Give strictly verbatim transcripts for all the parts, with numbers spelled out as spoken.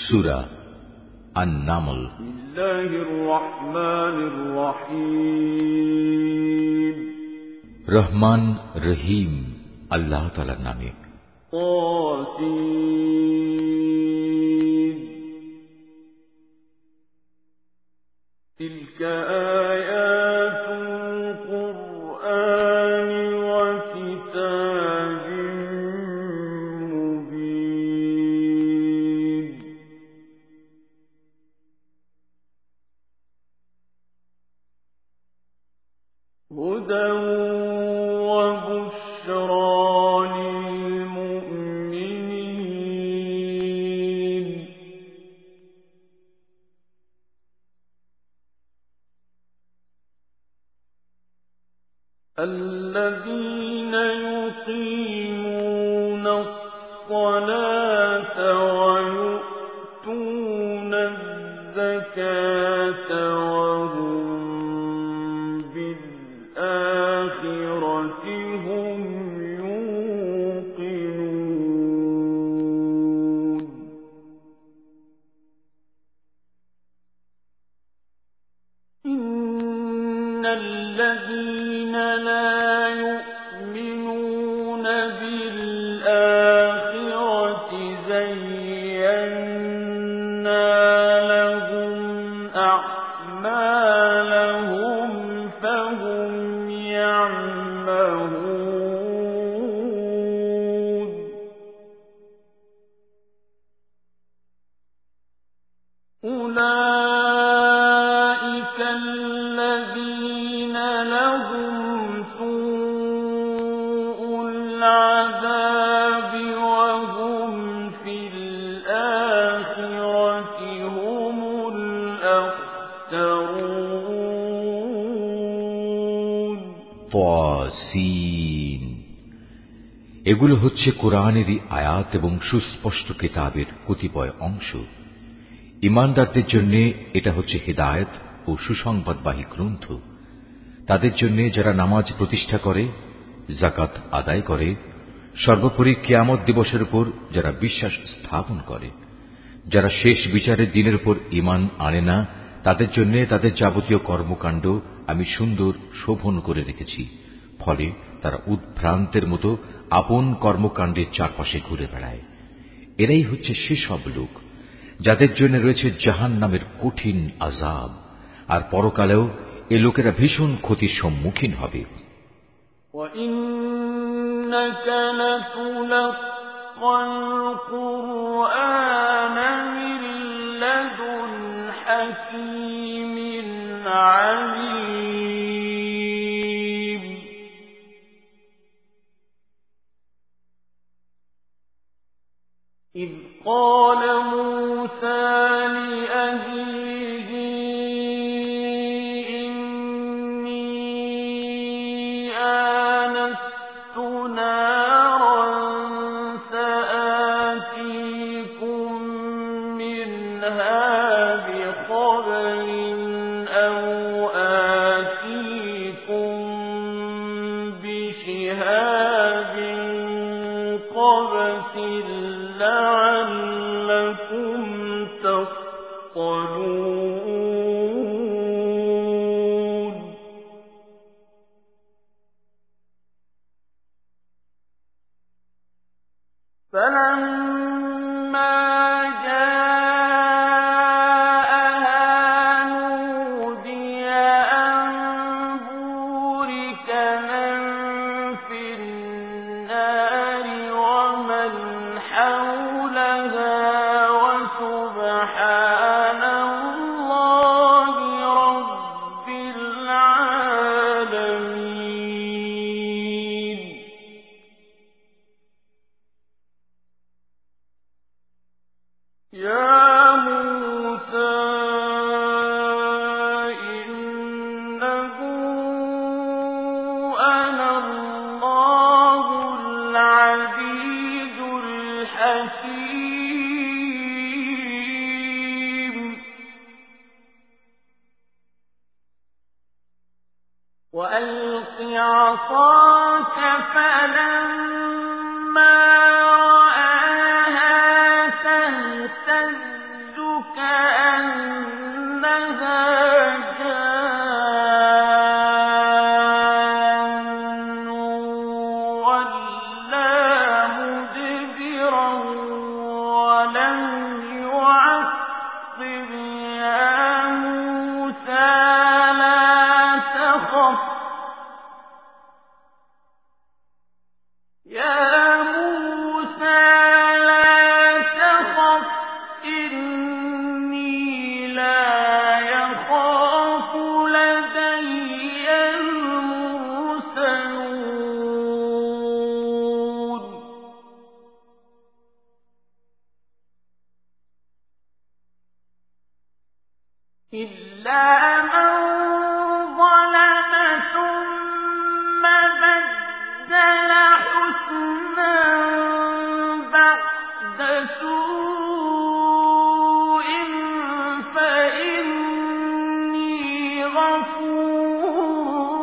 সূরা আন-নামল। বিসমিল্লাহির রহমানির রহিম। রহমান রহিম আল্লাহ তাআলার নামে। তাসিন তিলকা আয়াতুল কুরআনি ওয়া কিতাবিম মুবিন। হুদাও ওয়া বুশরা الذين يقيمون الصلاة ويؤتون الزكاة وهم بالآخرة هم يوقنون. إن الذين لا يؤمنون بالآخرة زينا لهم أعمالهم فهم يعمهون. أولئك الذين لهم سوء العذاب وهم في الآخرة هم الأخسرون. তাসিন। এগুলো হচ্ছে কোরআনেরই আয়াত এবং সুস্পষ্ট কিতাবের কতিপয় অংশ। ঈমানদারদের জন্য এটা হচ্ছে হিদায়াত ও সুসংবাদবাহী গ্রন্থ। তাদের জন্য যারা নামাজ প্রতিষ্ঠা করে, যাকাত আদায় করে, সর্বোপরি কিয়ামত দিবসের উপর যারা বিশ্বাস স্থাপন করে, যারা শেষ বিচারের দিনের উপর ঈমান আনে না, তাদের জন্য তাদের যাবতীয় কর্মকাণ্ড আমি সুন্দর শোভন করে রেখেছি। ফলে তারা উদ্ভ্রান্তের মতো আপন কর্মকাণ্ডের চারপাশে ঘুরে বেড়ায়। এরাই হচ্ছে সেসব লোক যাদের জন্য রয়েছে জাহান্নামের কঠিন আযাব, আর পরকালেও এ লোকেরা ভীষণ ক্ষতির সম্মুখীন হবে। ওয়াইন্নাকা লাতুলাক্কাল কুরআনা মিন লাদুন হাকীমিন আলীম। إذ قال موسى لأهله إني آنست نارا سآتيكم منها بخبر أو آتيكم بشهاب قبس لعلكم تصطلون. فلما جاءها نودي أن بورك من في النار ومن حولها وسبحان الله رب العالمين. يا موسى إنه أنا الله العزيز الحكيم. وألق عصاك فلما رآها تهتز كأنها جان ولا مدبرا ولم يعقب يا موسى لا تخف يا موسى لا تخف إني لا يخاف لدي المرسلون إلا من ظلم ثم بدل حسنا بعد سوء فإني غفور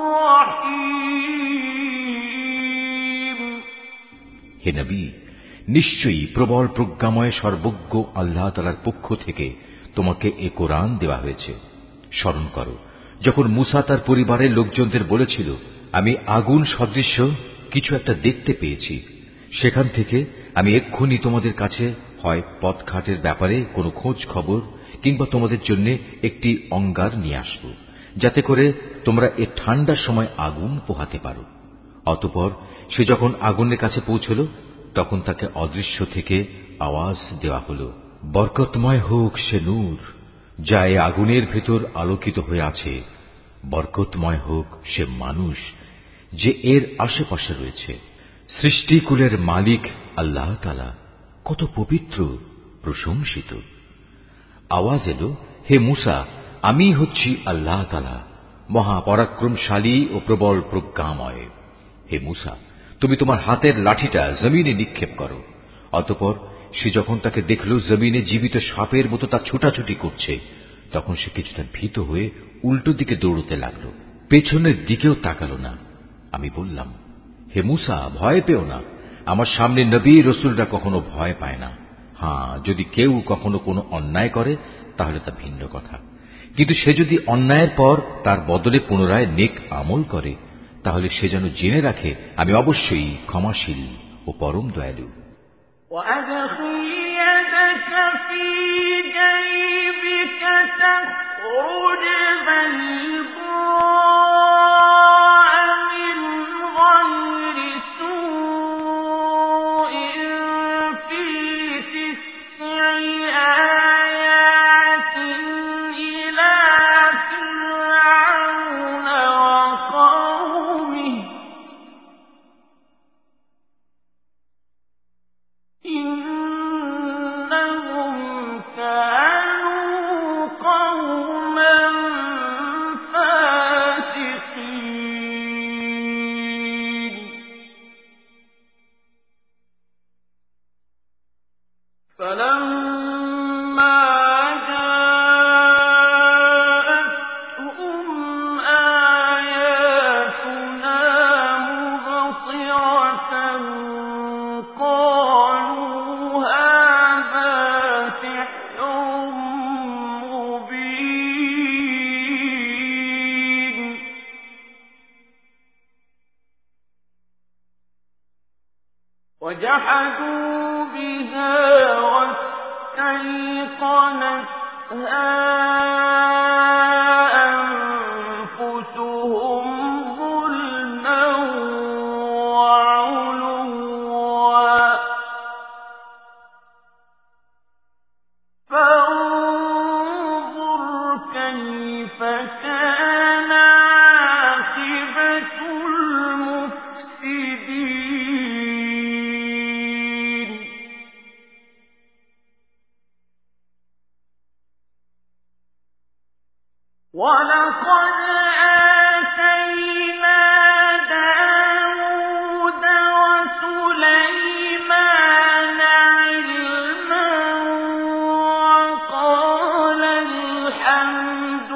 رحيم হে নবী, নিশ্চয়ই প্রবল প্রজ্ঞাময় সর্বজ্ঞ আল্লাহ তাআলার পক্ষ থেকে তোমাকে এ কোরআন দেওয়া হয়েছে। স্মরণ করো যখন মুসা তার পরিবারের লোকজনদের বলেছিল, আমি আগুন সদৃশ্য কিছু একটা দেখতে পেয়েছি, সেখান থেকে আমি এক্ষুনি তোমাদের কাছে হয় পথঘাটের ব্যাপারে কোনো খোঁজ খবর কিংবা তোমাদের জন্য একটি অঙ্গার নিয়ে আসব, যাতে করে তোমরা এ ঠান্ডার সময় আগুন পোহাতে পারো। অতঃপর সে যখন আগুনের কাছে পৌঁছল, তখন তাকে অদৃশ্য থেকে আওয়াজ দেওয়া হল, বরকতময় হোক সে নূর যা এ আগুনের ভেতর আলোকিত হয়ে আছে, বরকতময় হোক সে মানুষ যে এর আশেপাশে রয়েছে। সৃষ্টিকুলের মালিক আল্লাহ তাআলা কত পবিত্র, প্রশংসিত। আওয়াজ এলো, হে মুসা, আমি হচ্ছি আল্লাহ তাআলা, মহাপরাক্রমশালী ও প্রবল প্রজ্ঞাময়। হে মুসা, তুমি তোমার হাতের লাঠিটা জমিনে নিক্ষেপ করো। অতঃপর সে যখন তাকে দেখল জমিনে জীবিত সাপের মতো তা ছুটাছুটি করছে, তখন সে কিছুটা ভীত হয়ে উল্টো দিকে দৌড়তে লাগল, পেছনের দিকেও তাকালো না। আমি বললাম, হে মুসা, ভয় পেও না, আমার সামনে নবী রসুলরা কখনো ভয় পায় না। হ্যাঁ, যদি কেউ কখনো কোনো অন্যায় করে তাহলে তা ভিন্ন কথা, কিন্তু সে যদি অন্যায়ের পর তার বদলে পুনরায় নেক আমল করে, তাহলে সে যেন জেনে রাখে আমি অবশ্যই ক্ষমাশীল ও পরম দয়ালু। وأدخل يدك في جيبك تخرج بيضاء من غير سوء في تسع آيات إلى فرعون وقومه إنهم كانوا قوما فاسقين فلما جاءتهم آياتنا مبصرة قالوا هذا سحر مبين وجحدوا بها واستيقنتها أنفسهم ظلما وعلوا فانظر كيف كان عاقبة المفسدين ولقد آتينا داود وسليمان علما وقال الحمد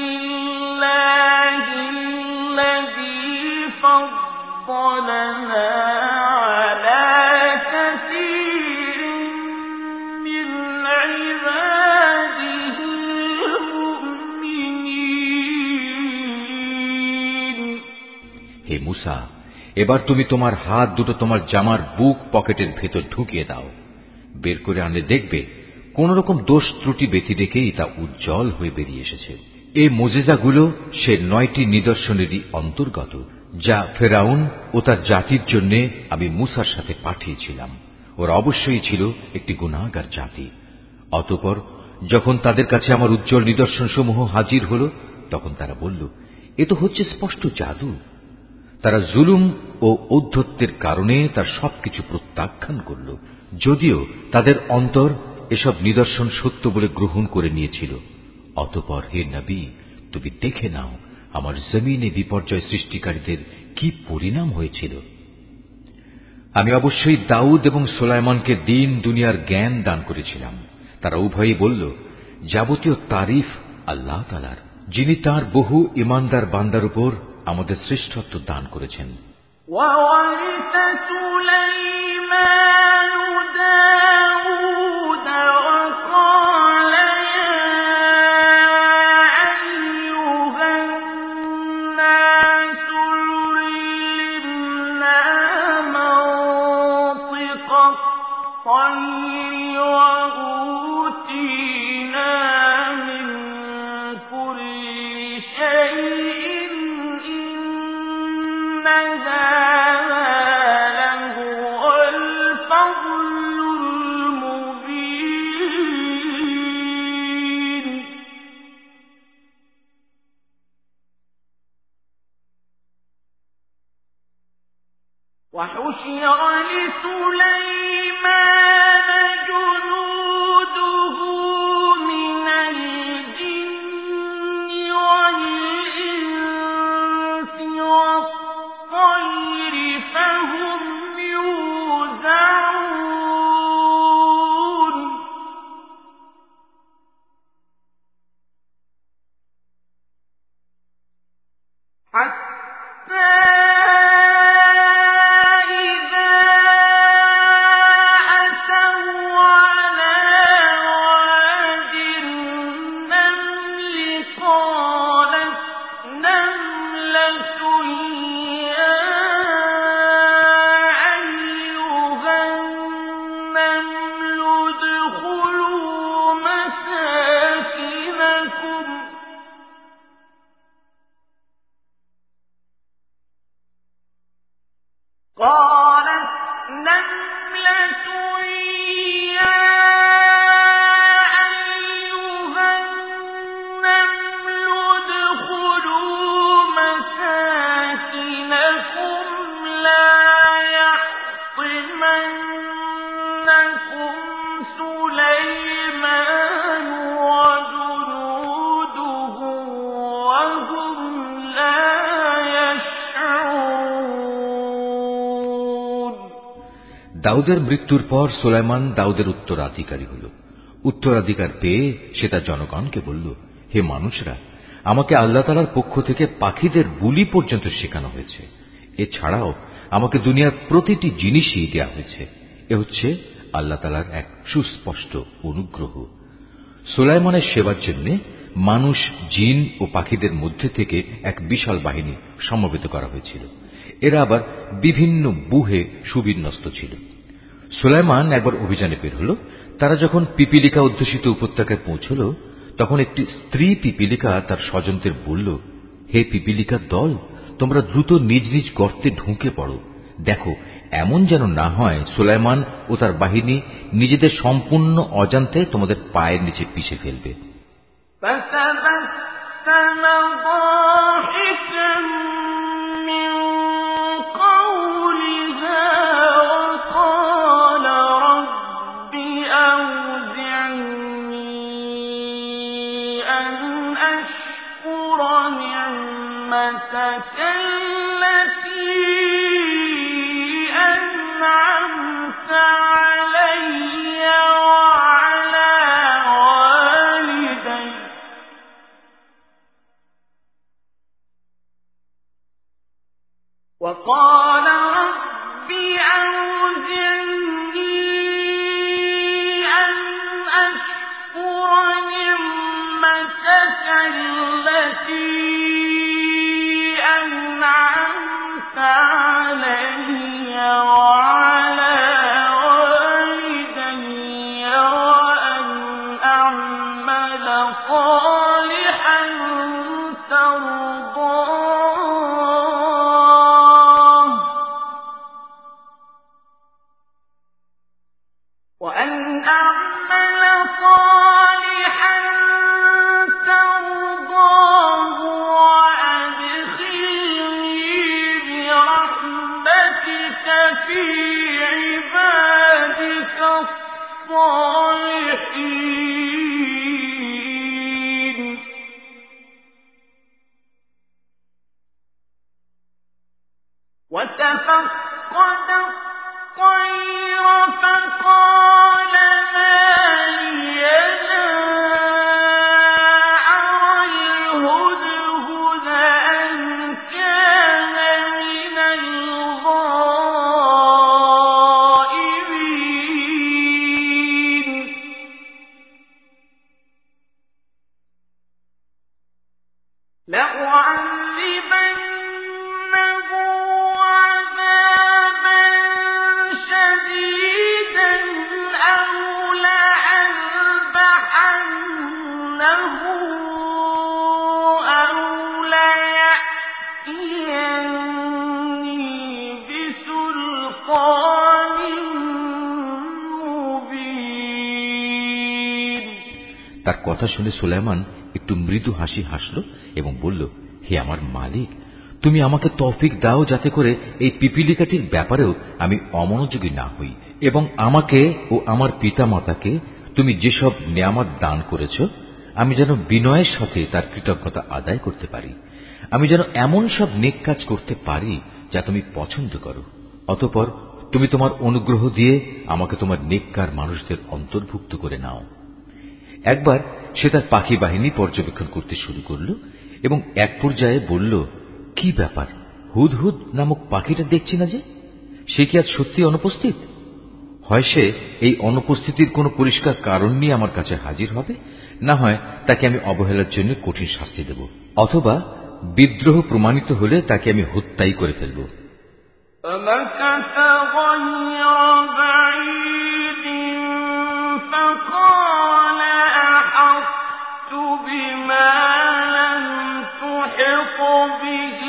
لله الذي فضلنا على كثير من عباده মুসা, এবার তুমি তোমার হাত দুটো তোমার জামার বুক পকেটের ভেতর ঢুকিয়ে দাও। বের করে আনলে দেখবে কোন রকম দোষ ত্রুটি ব্যতি রেখেই তা উজ্জ্বল হয়ে বেরিয়ে এসেছে। এই মোজেজাগুলো সে নয়টি নিদর্শনেরই অন্তর্গত, যা ফেরাউন ও তার জাতির জন্য আমি মুসার সাথে পাঠিয়েছিলাম। ওরা অবশ্যই ছিল একটি গুনাহগার জাতি। অতঃপর যখন তাদের কাছে আমার উজ্জ্বল নিদর্শন সমূহ হাজির হল, তখন তারা বলল, এ তো হচ্ছে স্পষ্ট জাদু। তারা জুলুম ও ঔদ্ধত্যের কারণে তার সবকিছু প্রত্যাখ্যান করল, যদিও তাদের অন্তর এসব নিদর্শন সত্য বলে গ্রহণ করে নিয়েছিল। অতঃপর হে নবী, তুমি দেখে নাও আমার জমিনে বিপর্যয় সৃষ্টিকারীদের কি পরিণাম হয়েছিল। আমি অবশ্যই দাউদ এবং সুলাইমানকে দিন দুনিয়ার জ্ঞান দান করেছিলাম। তারা উভয়ই বলল, যাবতীয় তারিফ আল্লাহ তাআলার, যিনি তার বহু ঈমানদার বান্দার উপর আমাদের শ্রেষ্ঠত্ব দান করেছেন। وَوَرِثَ سُلَيْمَانُ دَاوُودَ وَقَالَ يَا أَيُّهَا النَّاسُ عُلِّمْنَا مَنطِقَ الطَّيْرِ وَأُوتِينَا مِن كُلِّ شَيْءٍ إِنَّ هَٰذَا لَهُوَ الْفَضْلُ الْمُبِينُ. وَحُشِرَ لِسُلَيْمَانَ جُنُودُهُ مِنَ الْجِنِّ وَالْإِنسِ وَالطَّيْرِ فَهُمْ يُوزَعُونَ. حَتَّى قالت نملة يا أيها النمل ادخلوا مساكنكم لا يحطمنكم سليمان وجنوده وهم لا يشعرون. দাউদের মৃত্যুর পর সুলাইমান দাউদের উত্তরাধিকারী হল। উত্তরাধিকার পেয়ে সে তার জনগণকে বলল, হে মানুষরা, আমাকে আল্লাহ তাআলার পক্ষ থেকে পাখিদের বুলি পর্যন্ত শেখানো হয়েছে। এছাড়াও আমাকে দুনিয়ার প্রতিটি জিনিসই দেয়া হয়েছে। এ হচ্ছে আল্লাহ তাআলার এক সুস্পষ্ট অনুগ্রহ। সুলাইমানের সেবার জন্য মানুষ, জিন ও পাখিদের মধ্যে থেকে এক বিশাল বাহিনী সমবেত করা হয়েছিল। এরা আবার বিভিন্ন বুহে সুবিন্যস্ত ছিল। সুলাইমান একবার অভিযানে বের হল। তারা যখন পিপিলিকা অধ্যুষিত উপত্যকায় পৌঁছল, তখন একটি স্ত্রী পিপিলিকা তার স্বজনদের বলল, হে পিপিলিকার দল, তোমরা দ্রুত নিজ নিজ গর্তে ঢুকে পড়ো। দেখো, এমন যেন না হয় সুলাইমান ও তার বাহিনী নিজেদের সম্পূর্ণ অজান্তে তোমাদের পায়ের নিচে পিষে ফেলবে। فتبسم ضاحكا من قولها وقال رب أوزعني أن أشكر نعمتك التي أنعمت علي وعلى والدي وقال رب أوزعني أن أشكر نعمتك التي أنعمت صالحا ترضاه وأن أعمل صالحا ترضاه وأدخلني برحمتك في عبادك الصالحين وتفقد الطير فقال ما لي لا أرى الهدهد أم كان من الغائبين لأعذبنه عذابا شديدا أو لأذبحنه أو ليأتيني بسلطان مبين তার কথা শুনে সুলাইমান একটু মৃদু হাসি হাসল এবং বলল, হে আমার মালিক, তুমি আমাকে তৌফিক দাও যাতে করে এই পিপীলিকাটির ব্যাপারেও আমি অমনোযোগী না হই এবং আমাকে ও আমার পিতামাতাকে তুমি যেসব নিয়ামত দান করেছ আমি যেন বিনয়ের সাথে তার কৃতজ্ঞতা আদায় করতে পারি। আমি যেন এমন সব নেক কাজ করতে পারি যা তুমি পছন্দ করো। অতঃপর তুমি তোমার অনুগ্রহ দিয়ে আমাকে তোমার নেককার মানুষদের অন্তর্ভুক্ত করে নাও। একবার সে তার পাখি বাহিনী পর্যবেক্ষণ করতে শুরু করল এবং এক পর্যায়ে বলল, কি ব্যাপার, হুদহুদ নামক পাখিটা দেখছি না যে? সে কি আজ সত্যি অনুপস্থিত? হয় সে এই অনুপস্থিতির কোনো পরিষ্কার কারণ নিয়ে আমার কাছে হাজির হবে, না হয় তাকে আমি অবহেলার জন্য কঠিন শাস্তি দেব, অথবা বিদ্রোহ প্রমাণিত হলে তাকে আমি হত্যাই করে ফেলব। فمكث غير بعيد فقال أحطت بما لم تحط به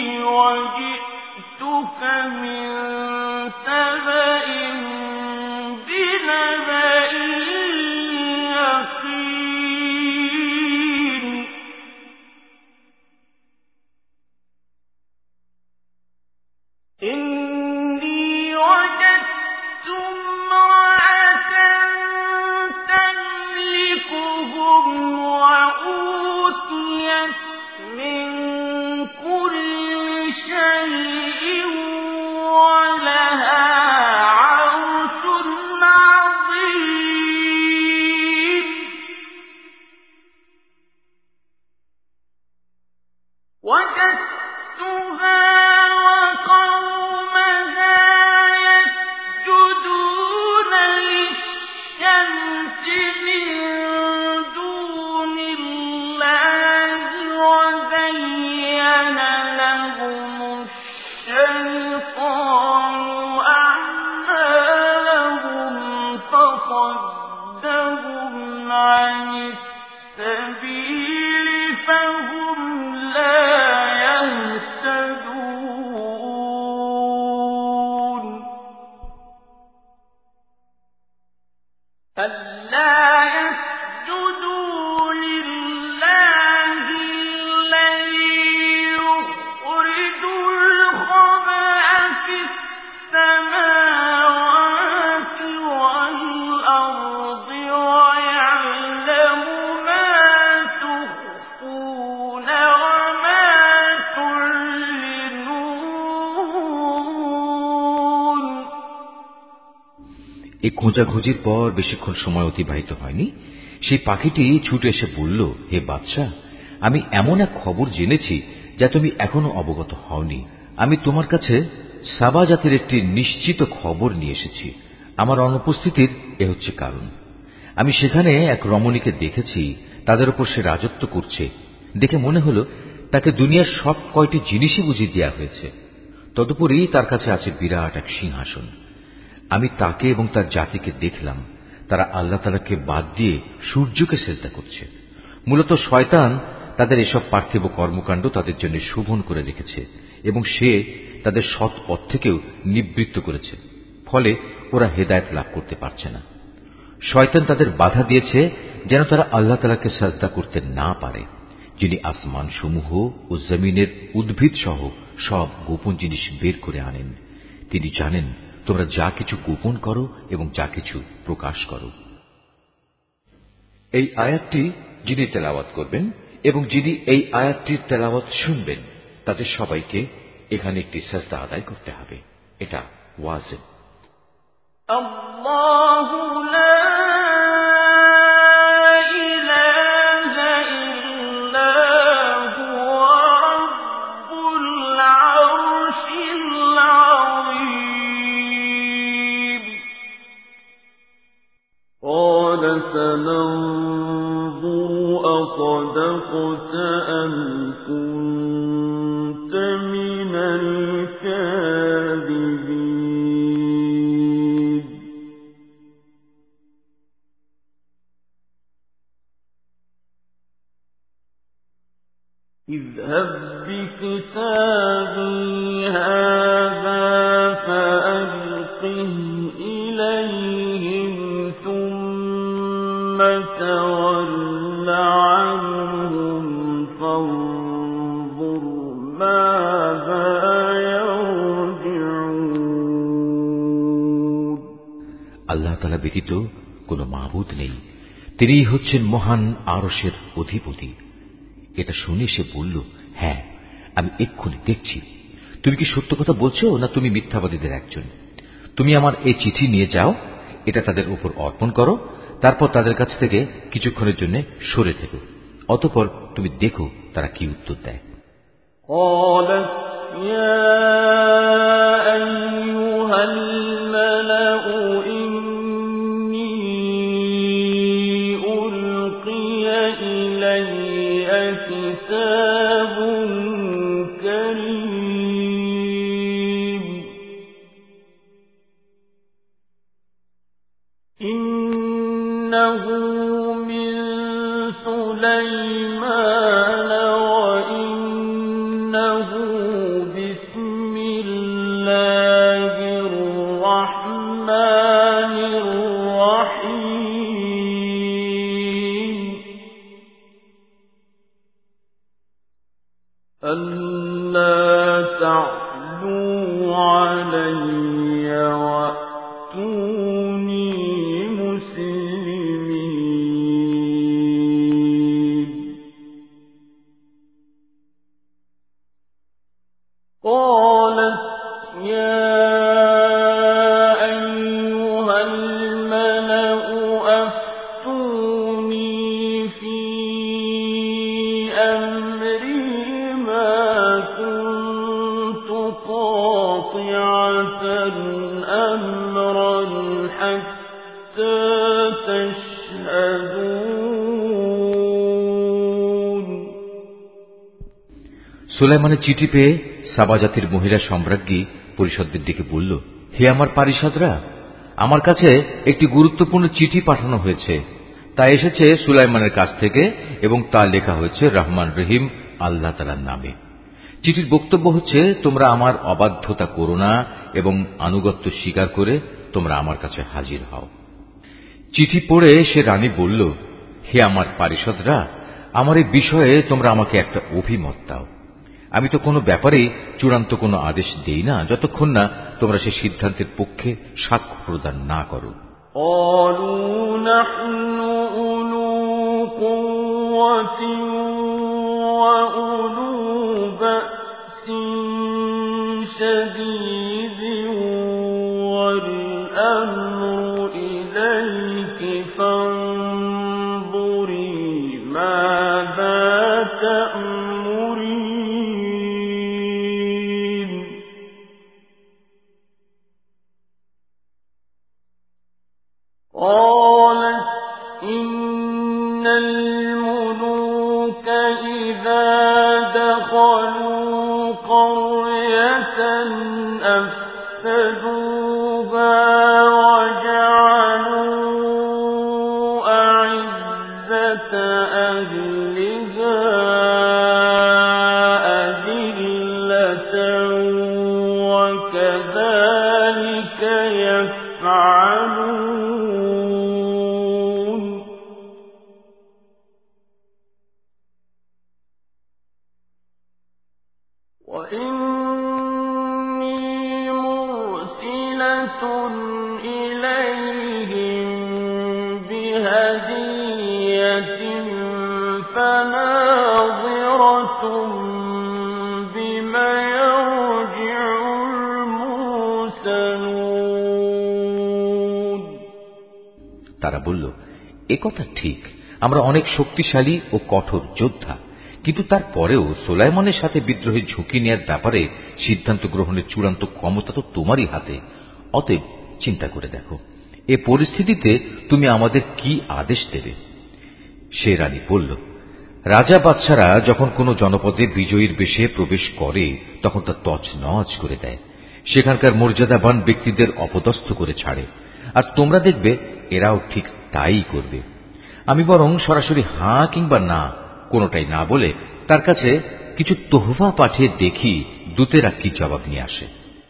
وجئتك من سبأ بنبأ يقين إني وجدت امرأة تملكهم وأوتيت من كل شيء ولها عرش عظيم وجدتها وقومها يسجدون للشمس من دون الله وزين لهم الشيطان أعمالهم فصدهم عن السبيل فهم لا يهتدون ألا يسجدوا لله الذي يخرج الخبأ في السماوات والأرض ويعلم ما تخفون وما تعلنون এই খোঁজাখুঁজির পর বেশিক্ষণ সময় অতিবাহিত হয়নি। সেই পাখিটি ছুটে এসে বলল, হে বাদশাহ, আমি এমন এক খবর জেনেছি যা তুমি এখনো অবগত হওনি। আমি তোমার কাছে সাবা জাতের একটি নিশ্চিত খবর নিয়ে এসেছি। আমার অনুপস্থিতির এ হচ্ছে কারণ। আমি সেখানে এক রমণীকে দেখেছি, তাদের উপর সে রাজত্ব করছে। দেখে মনে হলো তাকে দুনিয়ার সব কয়টি জিনিসই বুঝিয়ে দেওয়া হয়েছে। তদুপরি তার কাছে আছে বিরাট এক সিংহাসন। আমি তাকে এবং তার জাতিকে দেখলাম, তারা আল্লাহ তাআলাকে বাদ দিয়ে সূর্যকে সেজদা করছে। মূলত শয়তান তাদের এসব পার্থিব কর্মকাণ্ড তাদের জন্য শোভন করে রেখেছে এবং সে তাদের সৎ পথ থেকেও নিবৃত্ত করেছে, ফলে ওরা হেদায়েত লাভ করতে পারছে না। শয়তান তাদের বাধা দিয়েছে যেন তারা আল্লাহ তাআলাকে সাজদা করতে না পারে, যিনি আসমান সমূহ ও জমিনের উদ্ভিদ সহ সব গোপন জিনিস বের করে আনেন। তিনি জানেন তোমরা যা কিছু গোপন করো এবং যা কিছু প্রকাশ করো। এই আয়াতটি যিনি তেলাওয়াত করবেন এবং যিনি এই আয়াতটির তেলাওয়াত শুনবেন তাদের সবাইকে এখানে একটি সাজদা আদায় করতে হবে। এটা ওয়াজিব। আল্লাহু লা ইলাহা ইল্লা হুয়া রাব্বুল আরশিল আযীম। قال سننظر أصدقت أم كنت من الكاذبين اذهب بكتابي هذا فألقه إليهم ثم تول عنهم فانظر ماذا يرجعون। আল্লাহ তাআলা ব্যতীত কোনো মাবুদ নেই, তিনিই হচ্ছেন মহান আরশের অধিপতি। এটা শুনে সে বলল, হ্যাঁ আমি এক্ষুনি দেখছি। তুমি কি সত্য কথা বলছো না তুমি মিথ্যাবাদীদের একজন? তুমি আমার এই চিঠি নিয়ে যাও, এটা তাদের উপর অর্পণ করো, তারপর তাদের কাছ থেকে কিছুক্ষণের জন্য সরে থেকো, অতঃপর তুমি দেখো তারা কি উত্তর দেয়। قالت يا أيها الملأ إني ألقي إلي كتاب كريم إنه من سليمان وإنه بسم الله الرحمن الرحيم ألا تعلوا علي وأتوني مسلمين قالت يا أيها الملأ أفتوني في أمري ما كنت قاطعة أمرا حتى تشهدون। সুলাইমানের চিঠি পেয়ে সাবা জাতির মহিলা সম্রাজ্ঞী পরিষদদের ডেকে বলল, হে আমার পারিষদরা, আমার কাছে একটি গুরুত্বপূর্ণ চিঠি পাঠানো হয়েছে। তা এসেছে সুলাইমানের কাছ থেকে এবং তা লেখা হয়েছে রহমান রহিম আল্লাহ তাআলার নামে। চিঠির বক্তব্য হচ্ছে, তোমরা আমার অবাধ্যতা করো না এবং আনুগত্য স্বীকার করে তোমরা আমার কাছে হাজির হও। চিঠি পড়ে সে রানী বলল, হে আমার পারিষদরা, আমার এই বিষয়ে তোমরা আমাকে একটা অভিমত দাও। আমি তো কোনো ব্যাপারে চূড়ান্ত কোনো আদেশ দেই না যতক্ষণ না তোমরা সে সিদ্ধান্তের পক্ষে সাক্ষ্য প্রদান না করো। قالوا نحن أولو قوة وأولو بأس شديد والأمر إليك فانظري ماذا تأمرين قالت إن الملوك إذا دخلوا قرية أفسدوها وجعلوا أعزة أهلها وإني مرسلة إليهم بهدية فناظرة بما يرجع المرسلون তারা বলল, এ কথা ঠিক, আমরা অনেক শক্তিশালী ও কঠোর যোদ্ধা, কিন্তু তারপরেও সুলাইমানের সাথে বিদ্রোহের ঝুঁকি নেওয়ার ব্যাপারে সিদ্ধান্ত গ্রহণের চূড়ান্ত ক্ষমতা তো তোমারই হাতে। অতএব চিন্তা করে দেখো, এ পরিস্থিতিতে তুমি আমাদের কি আদেশ দেবে? সে রানী বলল, রাজা বাদশারা যখন কোনো জনপদে বিজয়ীর বেশে প্রবেশ করে তখন তা তছনছ করে দেয়, সেখানকার মর্যাদাবান ব্যক্তিদের অপদস্থ করে ছাড়ে, আর তোমরা দেখবে এরাও ঠিক তাই করবে। আমি বরং সরাসরি হাঁ কিংবা না কোনোটাই না বলে তার কাছে কিছু তোহফা পাঠিয়ে দেখি দূতেরা কি জবাব নিয়ে আসে।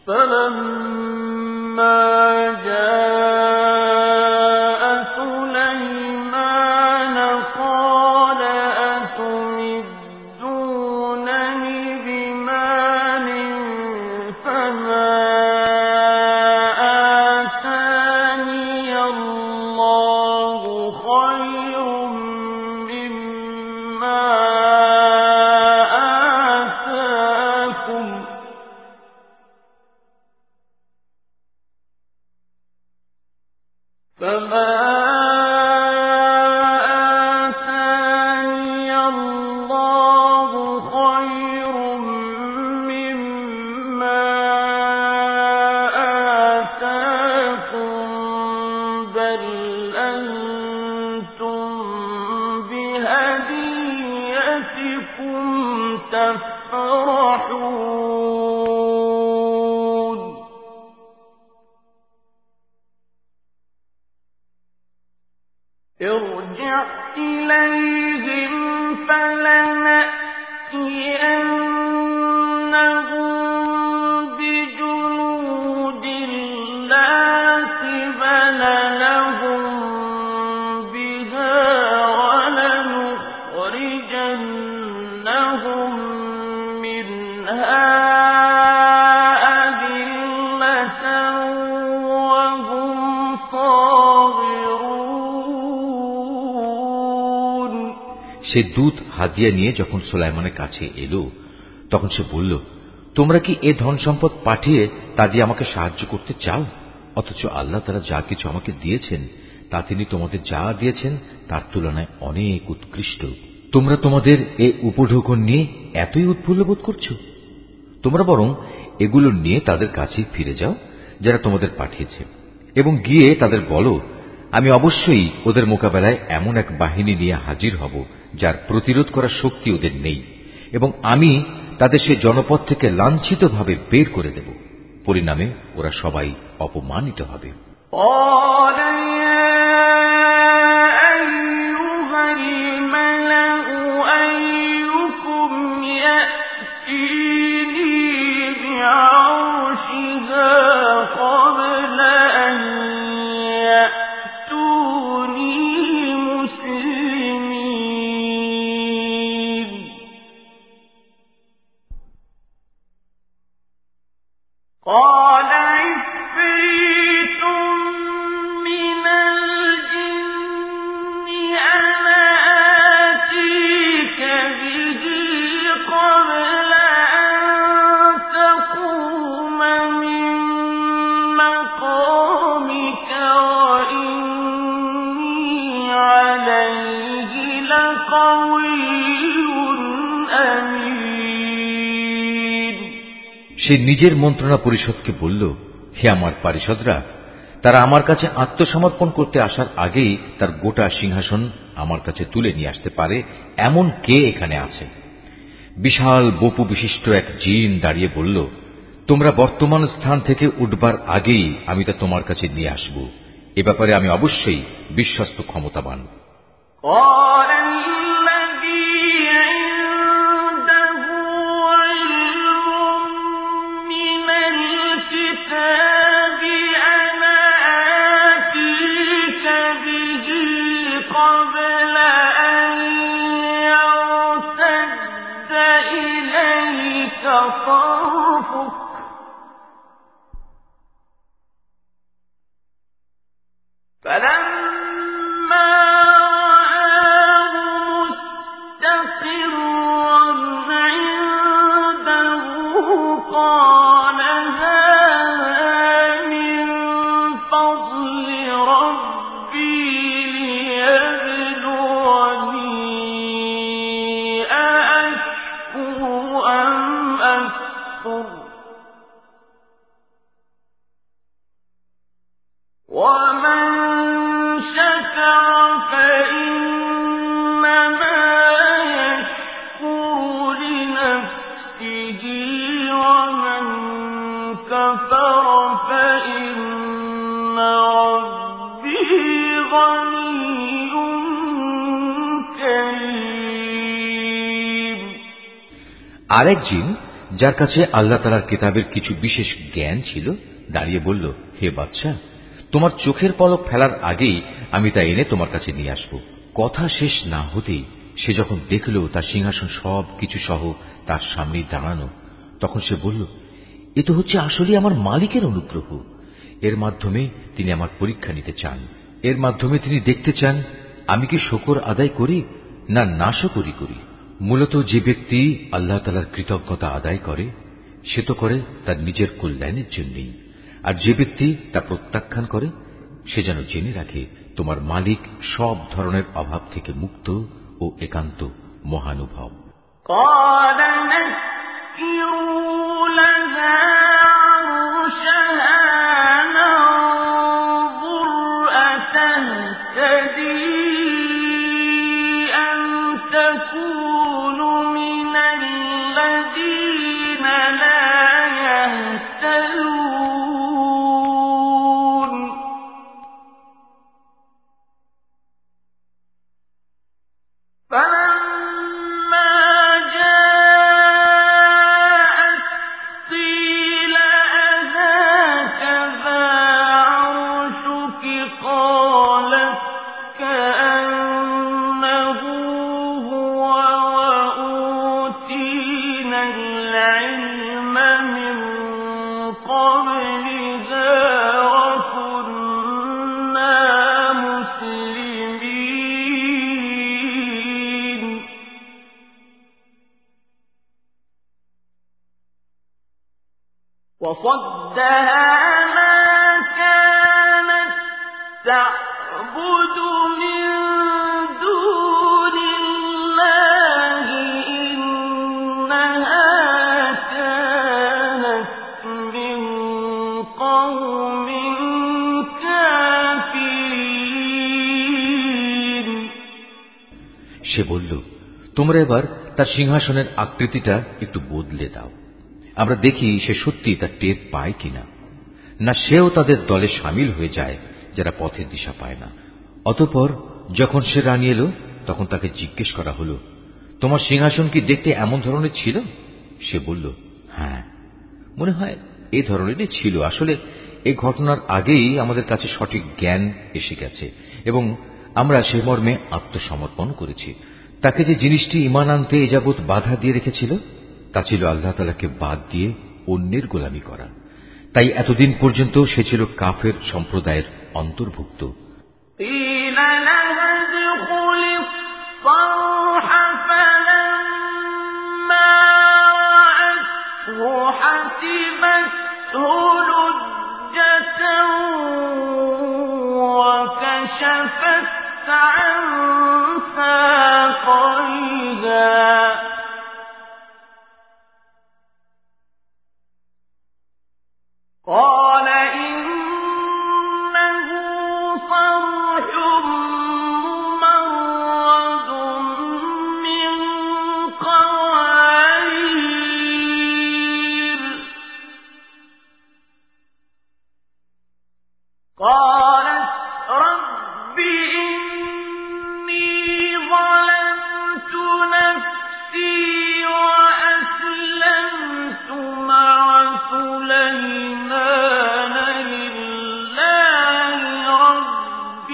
ارجع إليهم فلنأتينهم بجنود لا قبل لهم بها ولنخرجنهم منها أذلة وهم صاغرون। সে দূত হাদিয়া নিয়ে যখন সুলাইমানের কাছে এলো তখন সে বলল, তোমরা কি এ ধন সম্পদ পাঠিয়ে তা দিয়ে আমাকে সাহায্য করতে চাও? অথচ আল্লাহ তাআলা যা কিছু আমাকে দিয়েছেন তা তিনি তোমাদের যা দিয়েছেন তার তুলনায় অনেক উৎকৃষ্ট। তোমরা তোমাদের এ উপঢৌকন নিয়ে এতই উৎফুল্ল বোধ করছো? তোমরা বরং এগুলো নিয়ে তাদের কাছে ফিরে যাও যারা তোমাদের পাঠিয়েছে, এবং গিয়ে তাদের বলো, আমি অবশ্যই ওদের মোকাবেলায় এমন এক বাহিনী নিয়ে হাজির হব যার প্রতিরোধ করার শক্তি ওদের নেই, এবং আমি তাদের সে জনপদ থেকে লাঞ্ছিতভাবে বের করে দেব। পরিণামে ওরা সবাই অপমানিত হবে। قال عفريت من الجن أنا آتيك به قبل أن تقوم من مقامك وإني عليه لقوي أمين। সে নিজের মন্ত্রণা পরিষদকে বলল, হে আমার পারিষদরা, তারা আমার কাছে আত্মসমর্পণ করতে আসার আগেই তার গোটা সিংহাসন আমার কাছে তুলে নিয়ে আসতে পারে এমন কে এখানে আছে? বিশাল বপু বিশিষ্ট এক জিন দাঁড়িয়ে বলল, তোমরা বর্তমান স্থান থেকে উঠবার আগেই আমি তা তোমার কাছে নিয়ে আসব। এ ব্যাপারে আমি অবশ্যই বিশ্বস্ত ক্ষমতাবান। قال আরেক জিন, যার কাছে আল্লাহ তাআলার কিতাবের কিছু বিশেষ জ্ঞান ছিল, দাঁড়িয়ে বলল, হে বাদশাহ, তোমার চোখের পলক ফেলার আগেই আমি তা এনে তোমার কাছে নিয়ে আসব। কথা শেষ না হতেই সে যখন দেখল তার সিংহাসন সব কিছু সহ তার সামনেই দাঁড়ানো, তখন সে বলল, এ তো হচ্ছে আসলে আমার মালিকের অনুগ্রহ। এর মাধ্যমে তিনি আমার পরীক্ষা নিতে চান। এর মাধ্যমে তিনি দেখতে চান আমি কি শুকর আদায় করি না নাশকরি করি। মূলত যে ব্যক্তি আল্লাহ তাআলার কৃতজ্ঞতা আদায় করে সে তো করে তার নিজের কল্যাণের জন্যই, আর যে ব্যক্তি তা প্রত্যাখ্যান করে সে যেন জেনে রাখে তোমার মালিক সব ধরনের অভাব থেকে মুক্ত ও একান্ত মহানুভব। وصدها ما كانت تعبد من دون الله إنها كانت من قوم كافرين। সে বলল, তোমরা এবার তার সিংহাসনের আকৃতিটা একটু বদলে দাও, আমরা দেখি সে সত্যি তার টের পায় কিনা, না সেও তাদের দলে সামিল হয়ে যায় যারা পথের দিশা পায় না। অতঃপর যখন সে রানী এলো তখন তাকে জিজ্ঞেস করা হলো, তোমার সিংহাসন কি দেখতে এমন ধরনের ছিল? সে বলল, হ্যাঁ, মনে হয় এই ধরনেরই ছিল। আসলে এই ঘটনার আগেই আমাদের কাছে সঠিক জ্ঞান এসে গেছে এবং আমরা সে মর্মে আত্মসমর্পণ করেছি। তাকে যে জিনিসটি ঈমান আনতে এ যাবৎ বাধা দিয়ে রেখেছিল তা ছিল আল্লাহ তাআলাকে বাদ দিয়ে অন্যের গোলামি করা। তাই এতদিন পর্যন্ত সে ছিল কাফের সম্প্রদায়ের অন্তর্ভুক্ত। قال إنه صرح ممرد من قوارير قالت رب إني ظلمت نفسي وأسلمت مع سليمان لله رب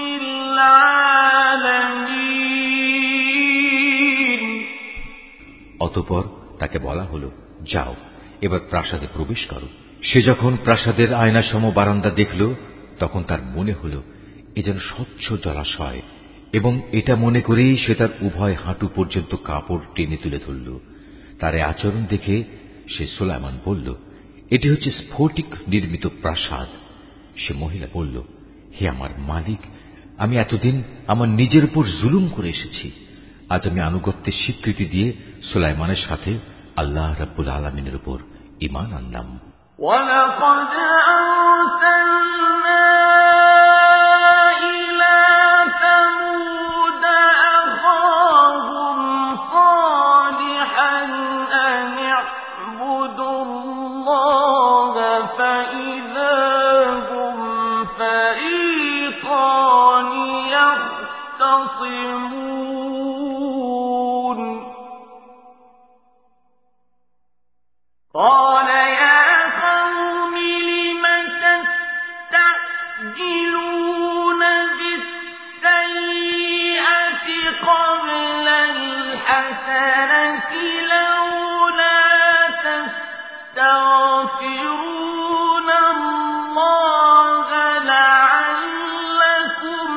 العالمين। অতঃপর তাকে বলা হলো, যাও এবার প্রাসাদে প্রবেশ করো। সে যখন প্রাসাদের আয়নাসম বারান্দা দেখল তখন তার মনে হল এ যেন স্বচ্ছ জলাশয়, এবং এটা মনে করেই সে তার উভয় হাঁটু পর্যন্ত কাপড় টেনে তুলে ধরল। তার আচরণ দেখে সে সুলাইমান বলল, এটি হচ্ছে স্ফটিক নির্মিত প্রাসাদ। সে মহিলা বলল, হে আমার মালিক, আমি এতদিন আমার নিজের উপর জুলুম করে এসেছি। আজ আমি আনুগত্যের স্বীকৃতি দিয়ে সুলাইমানের সাথে আল্লাহ রাব্বুল আলামিনের উপর ঈমান আনলাম। وَلَقَدْ أَرْسَلْنَا إِلَى ثَمُودَ أَخَاهُمْ صَالِحًا أَنِ اعْبُدُوا اللَّهَ فَإِذَا هُمْ فَرِيقَانِ يَخْتَصِمُونَ الْحَسَنَةِ لَوْلَا تَسْتَغْفِرُونَ اللَّهَ لَعَلَّكُمْ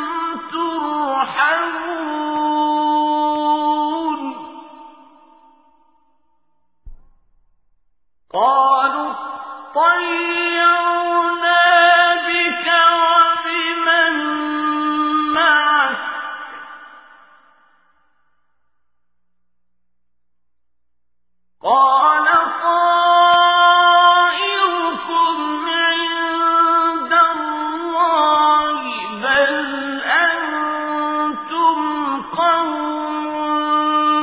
تُرْحَمُونَ قَالُوا اطَّيَّرْنَا بِكَ وَبِمَن مَّعَكَ قَالَ طَائِرُكُمْ عِندَ اللَّهِ بَلْ أَنتُمْ قَوْمٌ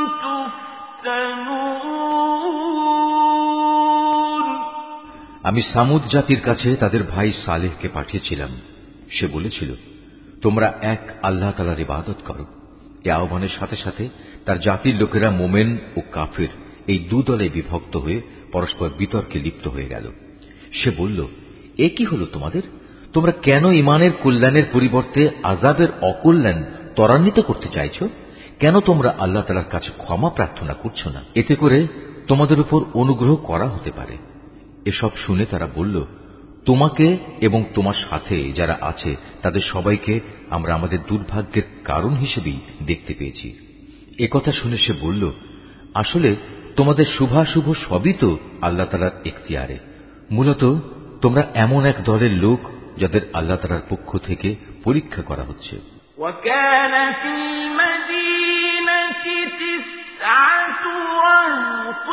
تُفْتَنُونَ আমি সামুদ জাতির কাছে তাদের ভাই সালেহকে পাঠিয়েছিলাম। সে বলেছিল, তোমরা এক আল্লাহ তাআলার ইবাদত করো। এ আহ্বানের সাথে সাথে তার জাতির লোকেরা মোমেন ও কাফের এই দু দলে বিভক্ত হয়ে পরস্পর বিতর্কে লিপ্ত হয়ে গেল। সে বলল, এ কি হলো তোমাদের? তোমরা কেন ঈমানের কল্যাণের পরিবর্তে আযাবের অকল্যাণ ত্বরান্বিত করতে চাইছ? কেন তোমরা আল্লাহ তাআলার কাছে ক্ষমা প্রার্থনা করছো না? এতে করে তোমাদের উপর অনুগ্রহ করা হতে পারে। এসব শুনে তারা বলল, তোমাকে এবং তোমার সাথে যারা আছে তাদের সবাইকে আমরা আমাদের দুর্ভাগ্যের কারণ হিসেবেই দেখতে পেয়েছি। একথা শুনে সে বলল, আসলে তোমাদের শুভাশুভ সবই তো আল্লাহ তাআলার এখতিয়ারে। মূলত তোমরা এমন এক দলের লোক যাদের আল্লাহ তাআলার পক্ষ থেকে পরীক্ষা করা হচ্ছে। وَكَانَ فِي الْمَدِينَةِ تِسْعَةُ رَهْطٍ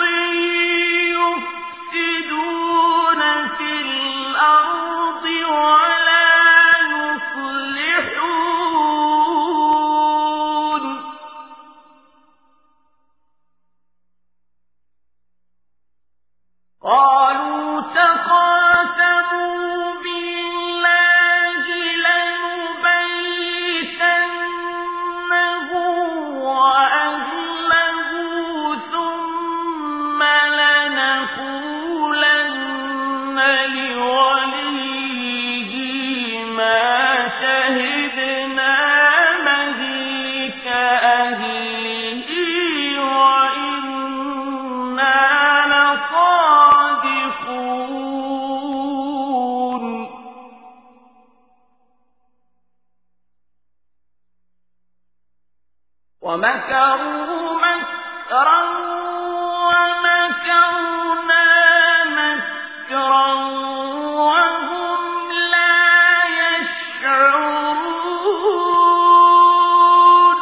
يُفْسِدُونَ فِي الْأَرْضِ وَلَا يُصْلِحُونَ قَالُوا تَقَاسَمُوا بِاللَّهِ لَنُبَيِّتَنَّهُ وَأَهْلَهُ ثُمَّ لَنَقُولَنَّ لِوَلِيِّهِ مَا شَهِدْنَا مَهْلِكَ أَهْلِهِ وَإِنَّا لَصَادِقُونَ وَمَكَرُوا مَكْرًا وَمَكَرْنَا مَكْرًا وَهُمْ لَا يَشْعُرُونَ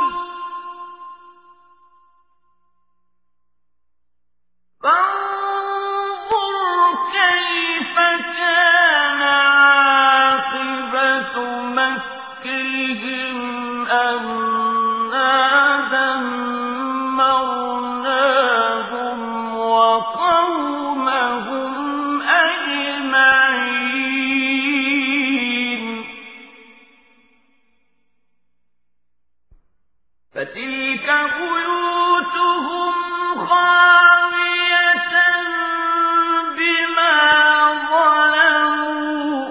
فَانظُرْ كَيْفَ كَانَ عَاقِبَةُ مَكْرِهِمْ أَنَّا دَمَّرْنَاهُمْ وَقَوْمَهُمْ أَجْمَعِينَ فَتِلْكَ بُيُوتُهُمْ خَاوِيَةً بِمَا ظَلَمُوا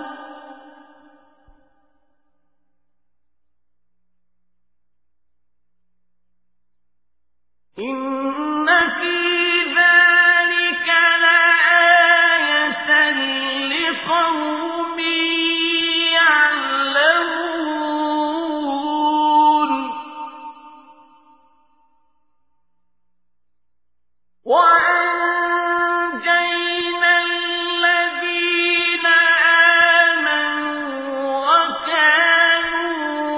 إِنَّ فِي ذَلِكَ لَآيَةً لِقَوْمٍ يَعْلَمُونَ وَأَنجَيْنَا الَّذِينَ آمَنُوا وَكَانُوا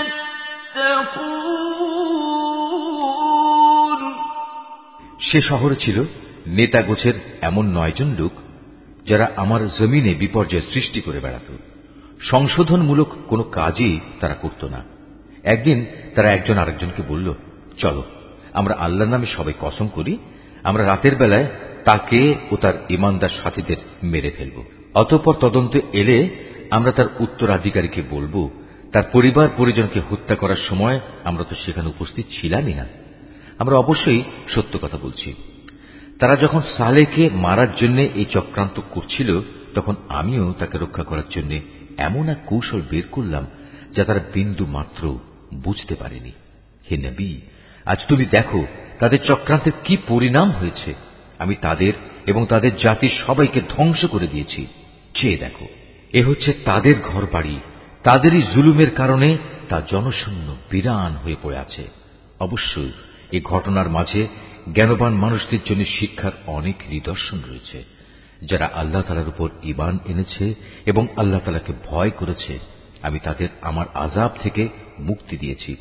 يَتَّقُونَ সে শহরে ছিল নেতা গোছের এমন নয়জন লোক যারা আমার জমিনে বিপর্যয় সৃষ্টি করে বেড়াত। সংশোধনমূলক কোনো কাজই তারা করত না। একদিন তারা একজন আরেকজনকে বলল, চলো আমরা আল্লাহর নামে সবাই কসম করি, আমরা রাতের বেলায় তাকে ও তার ঈমানদার সাথীদের মেরে ফেলব। অতঃপর তদন্তে এলে আমরা তার উত্তরাধিকারীকে বলবো, তার পরিবার পরিজনকে হত্যা করার সময় আমরা তো সেখানে উপস্থিত ছিলামই না। আমরা অবশ্যই সত্য কথা বলছি। তারা যখন সালেহকে মারার জন্য এই চক্রান্ত করছিল, তখন আমিও তাকে রক্ষা করার জন্য এমন এক কৌশল বের করলাম যা তারা বিন্দু মাত্র বুঝতে পারেনি। হে নবী, আজ তুমি দেখো তাদের চক্রান্তের কি পরিণাম হয়েছে। আমি তাদের এবং তাদের জাতির সবাইকে ধ্বংস করে দিয়েছি। চেয়ে দেখো, এ হচ্ছে তাদের ঘর বাড়ি, তাদেরই জুলুমের কারণে তা জনশূন্য বিরান হয়ে পড়ে আছে। অবশ্যই এই ঘটনার মাঝে জ্ঞানবান মানুষদের জন্য শিক্ষার অনেক নিদর্শন রয়েছে। যারা আল্লাহ তাআলার উপর ঈমান এনেছে এবং আল্লাহ তাআলাকে ভয় করেছে, আমি তাদের আমার আযাব থেকে মুক্তি দিয়েছি।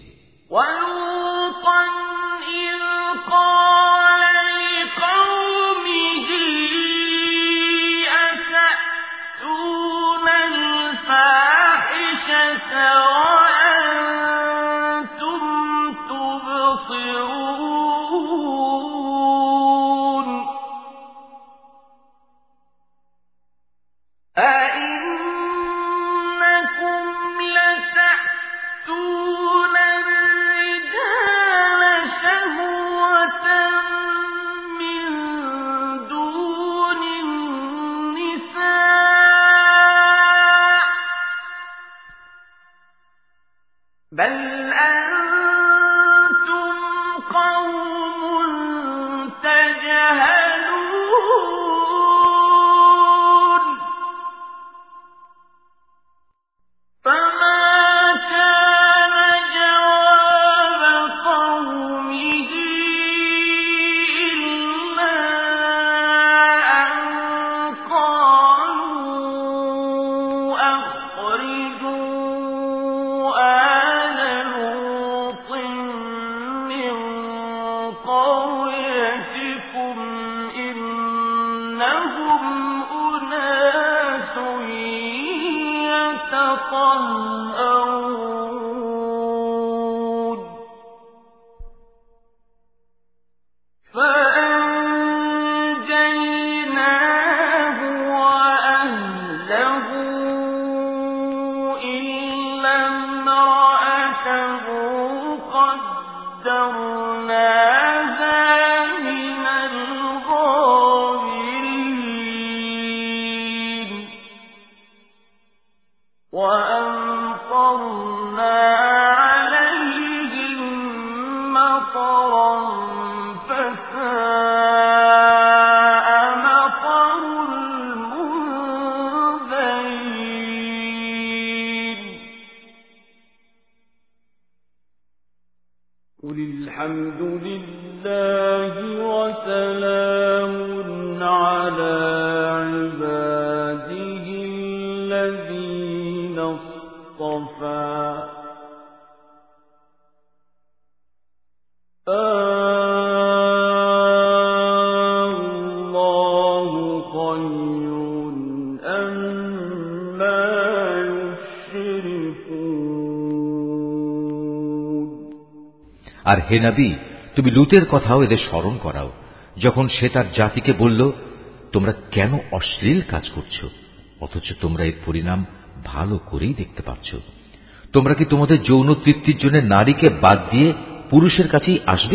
আর হে নবী, তুমি লূতের কথাও এদের স্মরণ করাও, যখন সে তার জাতিকে বলল, তোমরা কেন অশ্লীল কাজ করছো, অথচ তোমরা এর পরিণাম ভালো করেই দেখতে পাচ্ছ। তোমরা কি তোমাদের যৌন তৃপ্তির জন্য নারীকে বাদ দিয়ে পুরুষের কাছেই আসবে?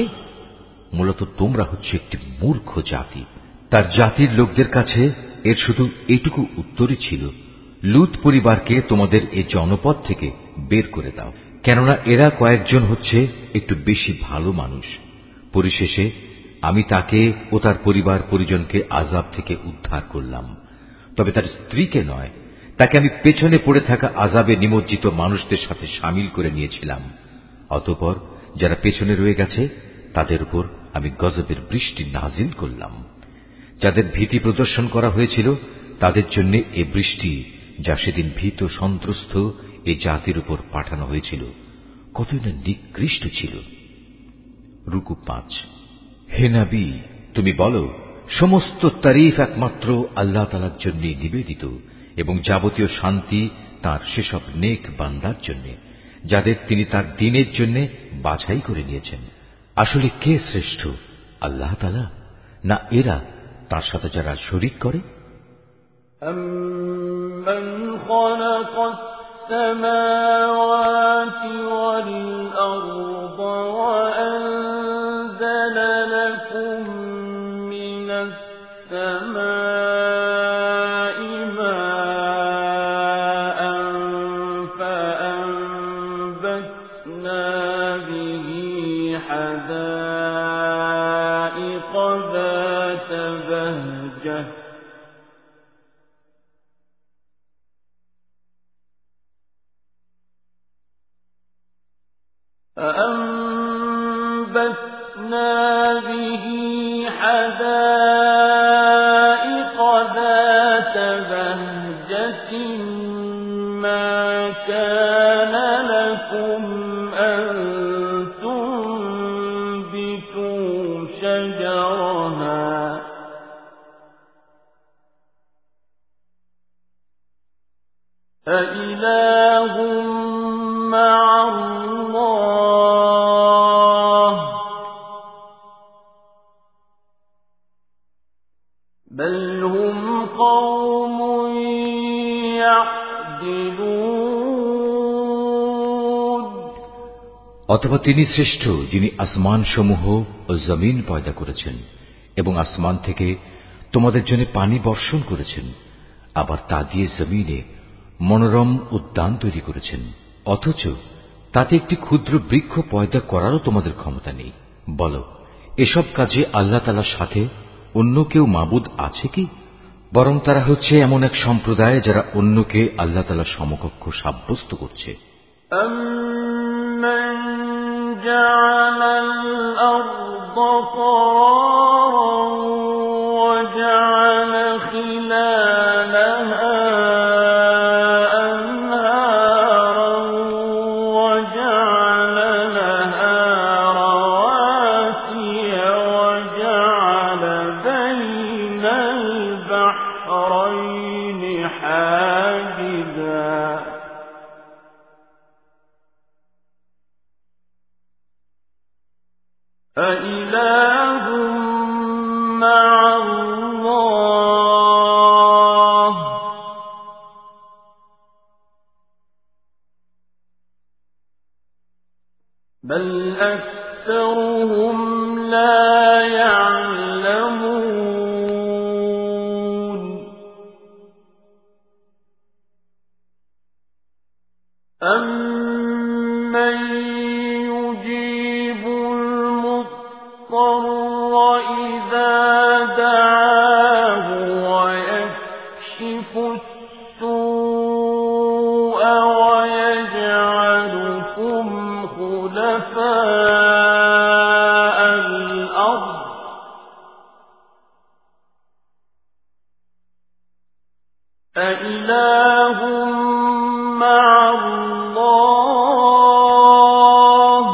মূলত তোমরা হচ্ছে একটি মূর্খ জাতি। তার জাতির লোকদের কাছে এর শুধু এটুকু উত্তরই ছিল, লূত পরিবারকে তোমাদের এ জনপদ থেকে বের করে দাও, কেননা এরা কয়েকজন হচ্ছে একটু বেশি ভালো মানুষ। পরিশেষে আমি তাকে ও তার পরিবার পরিজনকে আযাব থেকে উদ্ধার করলাম, তবে তার স্ত্রীকে নয়। তাকে আমি পেছনে পড়ে থাকা আযাবে নিমজ্জিত মানুষদের সাথে শামিল করে নিয়েছিলাম। অতঃপর যারা পেছনে রয়ে গেছে তাদের উপর আমি গজবের বৃষ্টি নাজিল করলাম। যাদের ভীতি প্রদর্শন করা হয়েছিল তাদের জন্য এ বৃষ্টি, যা সেদিন ভীত সন্ত্রস্ত এ জাতির উপর পাঠানো হয়েছিল, কতই না নিকৃষ্ট ছিল। রুকু পাঁচ। হে নবী, তুমি বলো, সমস্ত তারিফ একমাত্র আল্লাহ তাআলার জন্য নিবেদিত এবং যাবতীয় শান্তি তার সেসব নেক বান্দার জন্য, যাদের তিনি তার দ্বীনের জন্য বাছাই করে নিয়েছেন। আসলে কে শ্রেষ্ঠ, আল্লাহ তাআলা না এরা তার সাথে যারা শরীক করে? أَمَّنْ خَلَقَ السَّمَاوَاتِ وَالْأَرْضَ وَأَنزَلَ لَكُم مِّنَ السَّمَاءِ مَاءً فَأَنبَتْنَا بِهِ حَدَائِقَ زوجه فأنبتنا به حدائق ذات بهجة ما كان لكم أن تنبتوا شجرها أإله مع الله بل هم قوم يعدلون অথবা তিনি শ্রেষ্ঠ যিনি আসমান সমূহ ও জমিন পয়দা করেছেন এবং আসমান থেকে তোমাদের জন্য পানি বর্ষণ করেছেন, আবার তা দিয়ে জমিনে মনোরম উদ্যান তৈরি করেছেন, অথচ তাতে একটি ক্ষুদ্র বৃক্ষ পয়দা করারও তোমাদের ক্ষমতা নেই। বলো, এসব কাজে আল্লাহ তাআলার সাথে অন্য কেউ মাবুদ আছে কি? বরং তারা হচ্ছে এমন এক সম্প্রদায় যারা অন্যকে আল্লাহ তাআলার সমকক্ষ সাব্যস্ত করছে। أَمَّنْ جَعَلَ الْأَرْضَ قَرَارًا وَجَعَلَ خِلَالَهَا أَنْهَارًا وَجَعَلَ لَهَا رَوَاسِيَ وَجَعَلَ بَيْنَ الْبَحْرَيْنِ حَاجِزًا أإله مع الله بل أكثرهم لا يعلمون أمن يجيب المضطر إذا دعاه ويكشف السوء ويجعلكم خلفاء الأرض أإله مع الله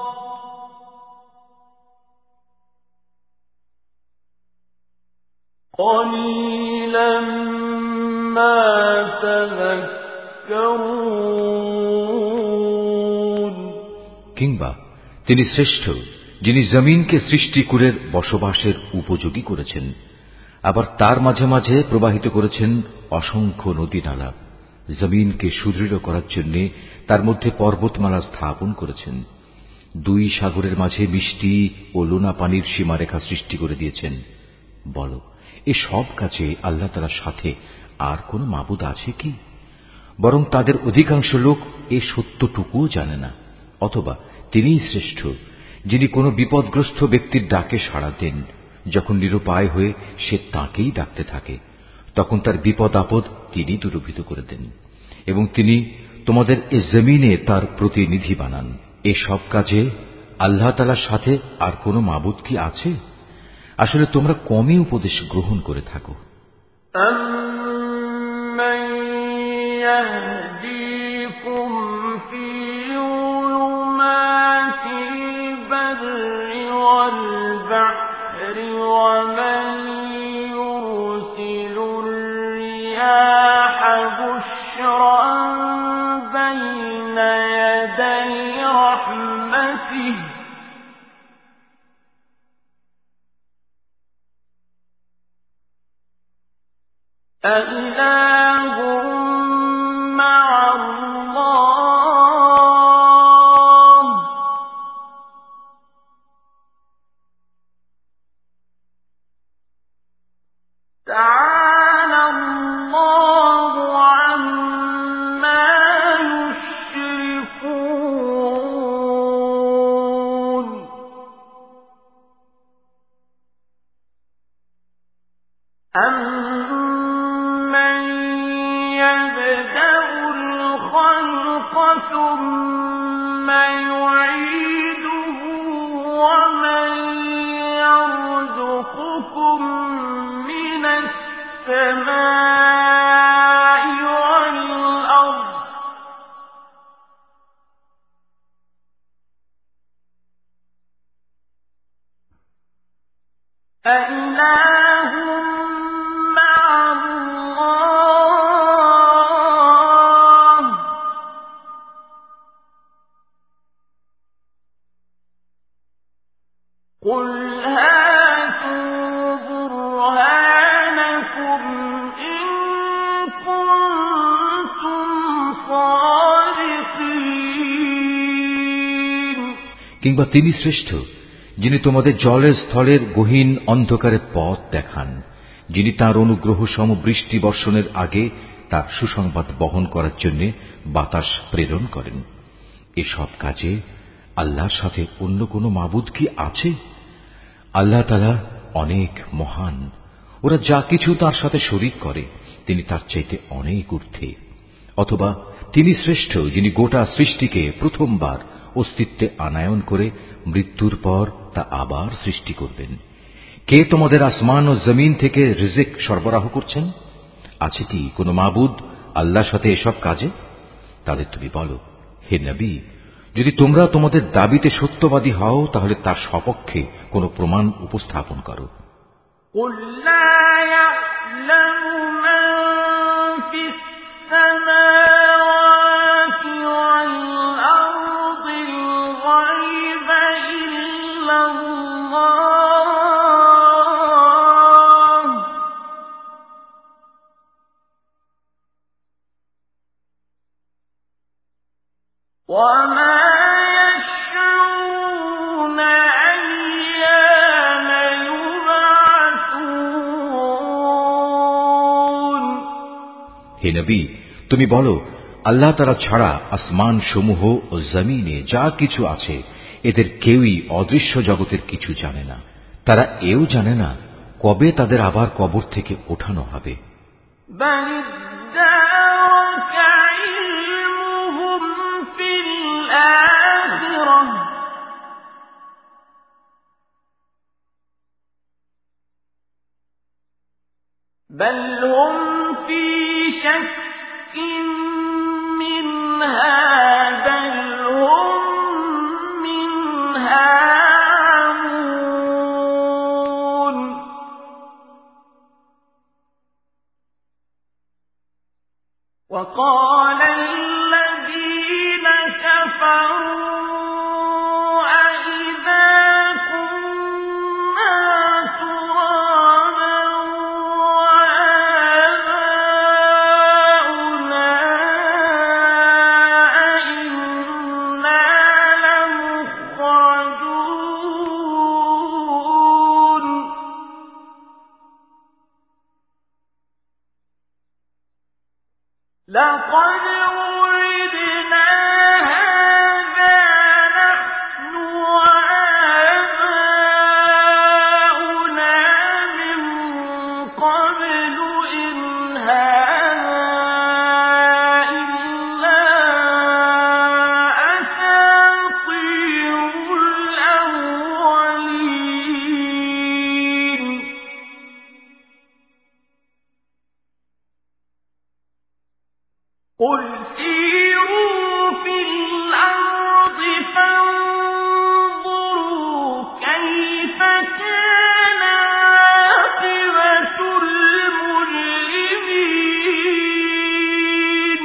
قليلا ما تذكرون কিংবা তিনি শ্রেষ্ঠ যিনি জমিনকে সৃষ্টিকুলের বসবাসের উপযোগী করেছেন, আবার তার মাঝে মাঝে প্রবাহিত করেছেন অসংখ্য নদী নালা, জমিনকে সুদৃঢ় করার জন্য তার মধ্যে পর্বতমালা স্থাপন করেছেন, দুই সাগরের মাঝে মিষ্টি ও লোনা পানির সীমারেখা সৃষ্টি করে দিয়েছেন। বলো, এ সব কাজে আল্লাহ তাআলার সাথে আর কোন মাবুদ আছে কি? বরং তাদের অধিকাংশ লোক এ সত্যটুকুও জানে না। অথবা তিনিই শ্রেষ্ঠ যিনি কোনো বিপদগ্রস্ত ব্যক্তির ডাকে সাড়া দেন, যখন নিরুপায় হয়ে সে তাঁকেই ডাকতে থাকে, তখন তার বিপদ আপদ তিনি দূরীভূত করে দেন, এবং তিনি তোমাদের এ জমিনে তার প্রতিনিধি বানান। এ সব কাজে আল্লাহ তাআলার সাথে আর কোন মাবুদ কি আছে? আসলে তোমরা কমই উপদেশ গ্রহণ করে থাকো। أَمَّن يَهْدِيكُمْ فِي ظُلُمَاتِ الْبَرِّ وَالْبَحْرِ وَمَن يُرْسِلُ الرِّيَاحَ بُشْرًا بَيْنَ يَدَيْ رَحْمَتِهِ أإله مع الله تعالى الله عما يشركون أَمَّن يَبْدَأُ الْخَلْقَ ثُمَّ يُعِيدُهُ وَمَن يَرْزُقُكُم مِّنَ السَّمَاءِ وَالْأَرْضِ أَإِلَٰهٌ مَّعَ اللَّهِ ۚ قُلْ هَاتُوا بُرْهَانَكُمْ إِن كُنتُمْ صَادِقِينَ। কিংবা তিনি শ্রেষ্ঠ, যিনি তোমাদের জলের স্থলের গহীন অন্ধকারের পথ দেখান, যিনি তাঁর অনুগ্রহ সম বৃষ্টি বর্ষণের আগে তার সুসংবাদ বহন করার জন্য বাতাস প্রেরণ করেন। এসব কাজে আল্লাহর সাথে অন্য কোনো মাবুদ কি আছে? আল্লাহ তাআলা অনেক মহান। ওরা যা কিছু তার সাথে শরীক করে তিনি তার চাইতে অনেক ঊর্ধ্বে। অথবা তিনি শ্রেষ্ঠ, যিনি গোটা সৃষ্টিকে প্রথমবার অস্তিত্বে আনায়ন করে মৃত্যুর পর তা আবার সৃষ্টি করবেন। কে তোমাদের আসমান ও জমিন থেকে রিজিক সরবরাহ করছেন? আছে কি কোনো মাবুদ আল্লাহর সাথে এসব কাজে? তাদের তুমি বলো, হে নবী, যদি তোমরা তোমাদের দাবিতে সত্যবাদী হও তাহলে তার সপক্ষে কোনো প্রমাণ উপস্থাপন করো। قُل لا يَعْلَمُ مَن فِي السَّمَاوَاتِ وَالْأَرْضِ الْغَيْبَ إِلَّا اللَّهُ ۚ وَمَا يَشْعُرُونَ أَيَّانَ يُبْعَثُونَ। হে নবী, তুমি বলো, আল্লাহ তাআলা ছাড়া আসমান সমূহ ও জমিনে যা কিছু আছে এদের কেউই অদৃশ্য জগতের কিছু জানে না। তারা এও জানে না কবে তাদের আবার কবর থেকে ওঠানো হবে। بَلِ ادَّارَكَ عِلْمُهُمْ فِي الْآخِرَةِ ۚ بَلْ هُمْ فِي شَكٍّ مِّنْهَا بَلْ هُم مِّنْهَا عَمُونَ وَقَالَ الَّذِينَ كَفَرُوا أَإِذَا كُنَّا تُرَابًا وَآبَاؤُنَا أَإِنَّا لَمُخْرَجُونَ لَقَدْ وُعِدْنَا هَٰذَا نَحْنُ وَآبَاؤُنَا مِن قَبْلُ إِنْ هَٰذَا إِلَّا أَسَاطِيرُ الْأَوَّلِينَ قُلْ سِيرُوا فِي الْأَرْضِ فَانظُرُوا كَيْفَ كَانَ عَاقِبَةُ الْمُجْرِمِينَ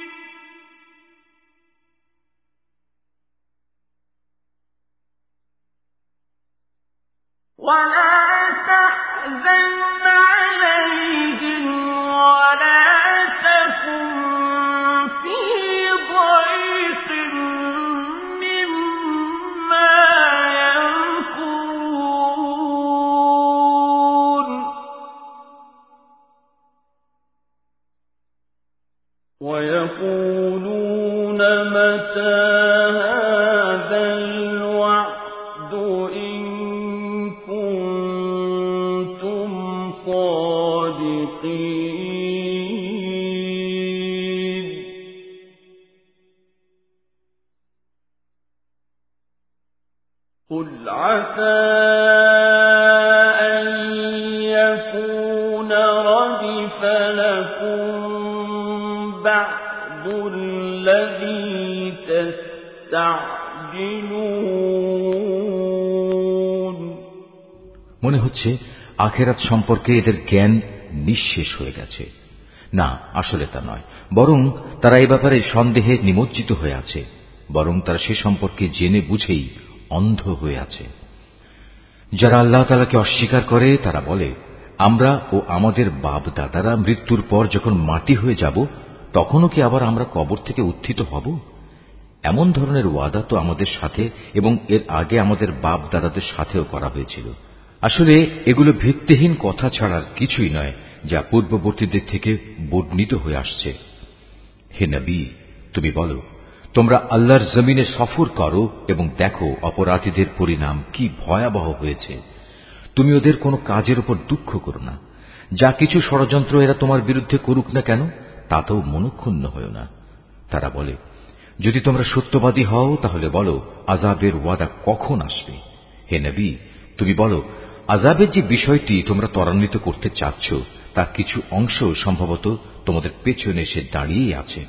وَلَا تَحْزَنْ عَلَيْهِمْ وَلَا تَكُن فِي ضَيْقٍ مِّمَّا يَمْكُرُونَ وَيَقُولُونَ مَتَىٰ هَٰذَا الْوَعْدُ إِن كُنتُمْ عَسَىٰ أَن يَكُونَ رَدِفَ لَكُم بَعْضُ الَّذِي تَسْتَعْجِلُونَ মনে হচ্ছে আখিরাত সম্পর্কে এদের জ্ঞান নিঃশেষ হয়ে গেছে। না, আসলে তা নয়, বরং তারা এই ব্যাপারে সন্দেহে নিমজ্জিত হয়ে আছে, বরং তারা সে সম্পর্কে জেনে বুঝেই অন্ধ হয়ে আছে। যারা আল্লাহ তাআলাকে অস্বীকার করে তারা বলে, আমরা ও আমাদের বাপ দাদারা মৃত্যুর পর যখন মাটি হয়ে যাব তখনও কি আবার আমরা কবর থেকে উত্থিত হব? এমন ধরনের ওয়াদা তো আমাদের সাথে এবং এর আগে আমাদের বাপ দাদাদের সাথেও করা হয়েছিল। আসলে এগুলো ভিত্তিহীন কথা ছাড়ার কিছুই নয়, যা পূর্ববর্তীদের থেকে বর্ণিত হয়ে আসছে। হে নবী, তুমি বলো, তোমরা আল্লাহর জমিনে সফর করো এবং দেখো অপরাধীদের পরিণাম কি ভয়াবহ হয়েছে। তুমি ওদের কোনো কাজের উপর দুঃখ করো না। যা কিছু ষড়যন্ত্র এরা তোমার বিরুদ্ধে করুক না কেন, তাতেও মনক্ষুণ্ণ হও না। তারা বলে, যদি তোমরা সত্যবাদী হও তাহলে বলো আযাবের ওয়াদা কখন আসবে। হে নবী, তুমি বলো, আযাবের যে বিষয়টি তোমরা ত্বরান্বিত করতে চাচ্ছ তার কিছু অংশ সম্ভবত তোমাদের পেছনে এসে দাঁড়িয়েই আছে।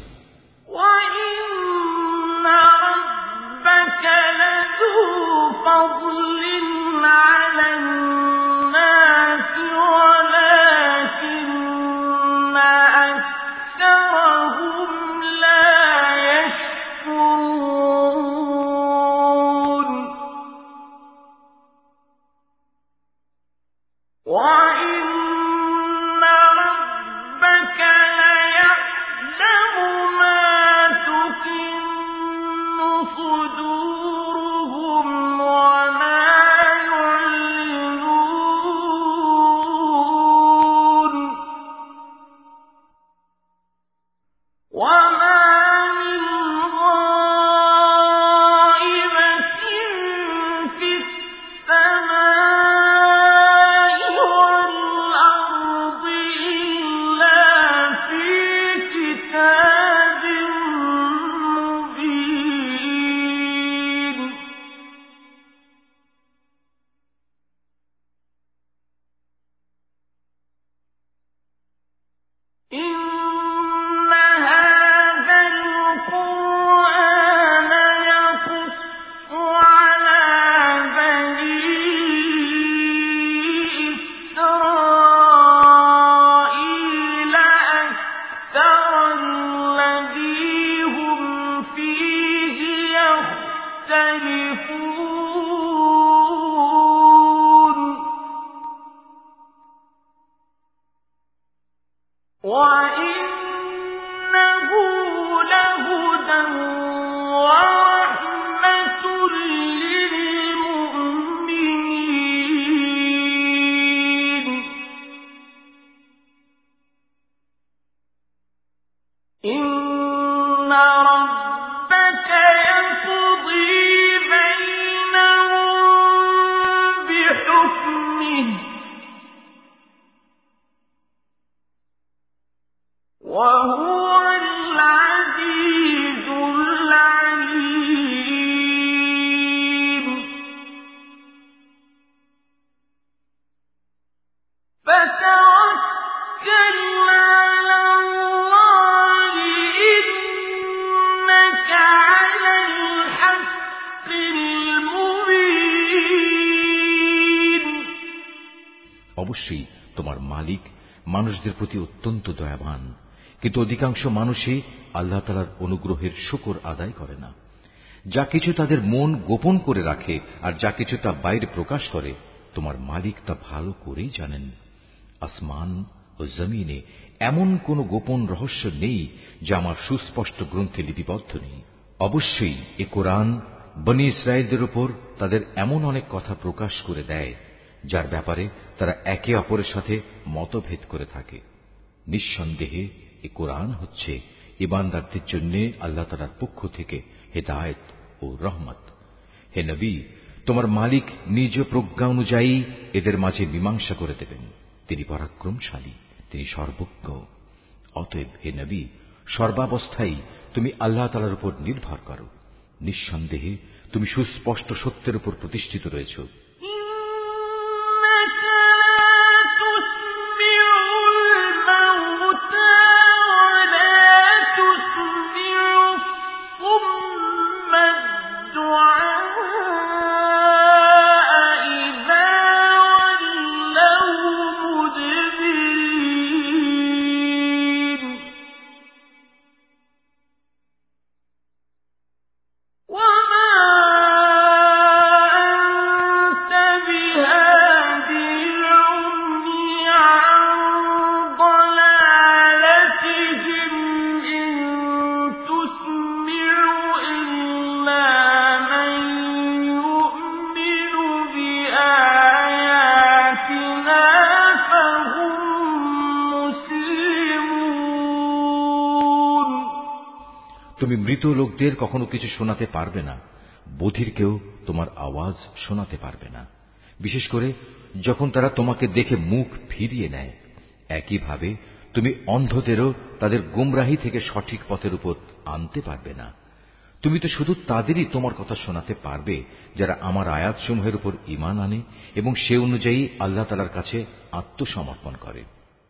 অবশ্যই তোমার মালিক মানুষদের প্রতি অত্যন্ত দয়াবান, কিন্তু অধিকাংশ মানুষই আল্লাহ তাআলার অনুগ্রহের শুকর আদায় করে না। যা কিছু তাদের মন গোপন করে রাখে আর যা কিছু তা বাইরে প্রকাশ করে, তোমার মালিক তা ভালো করেই জানেন। আসমান ও জমিনে এমন কোন গোপন রহস্য নেই যা আমার সুস্পষ্ট গ্রন্থে লিপিবদ্ধ নেই। অবশ্যই এ কোরআন বনী ইসরায়েলদের উপর তাদের এমন অনেক কথা প্রকাশ করে দেয় যার ব্যাপারে তারা একে অপরের সাথে মতভেদ করে থাকে। নিঃসন্দেহে এ কোরআন হচ্ছে ঈমানদারদের জন্য আল্লাহ তাআলার পক্ষ থেকে হেদায়েত ও রহমত। হে নবী, তোমার মালিক নিজ প্রজ্ঞা অনুযায়ী এদের মাঝে মীমাংসা করে দেবেন। তিনি পরাক্রমশালী, তিনি সর্বজ্ঞ। অতএব হে নবী, সর্বাবস্থায় তুমি আল্লাহ তাআলার উপর নির্ভর করো। নিঃসন্দেহে তুমি সুস্পষ্ট সত্যের উপর প্রতিষ্ঠিত রয়েছো। তুমি মৃত লোকদের কখনো কিছু শোনাতে পারবে না, বধির কেউ তোমার আওয়াজ শোনাতে পারবে না, বিশেষ করে যখন তারা তোমাকে দেখে মুখ ফিরিয়ে নেয়। একইভাবে তুমি অন্ধদেরও তাদের গুমরাহি থেকে সঠিক পথের উপর আনতে পারবে না। তুমি তো শুধু তাদেরই তোমার কথা শোনাতে পারবে যারা আমার আয়াতসমূহের উপর ঈমান আনে এবং সে অনুযায়ী আল্লাহ তাআলার কাছে আত্মসমর্পণ করে।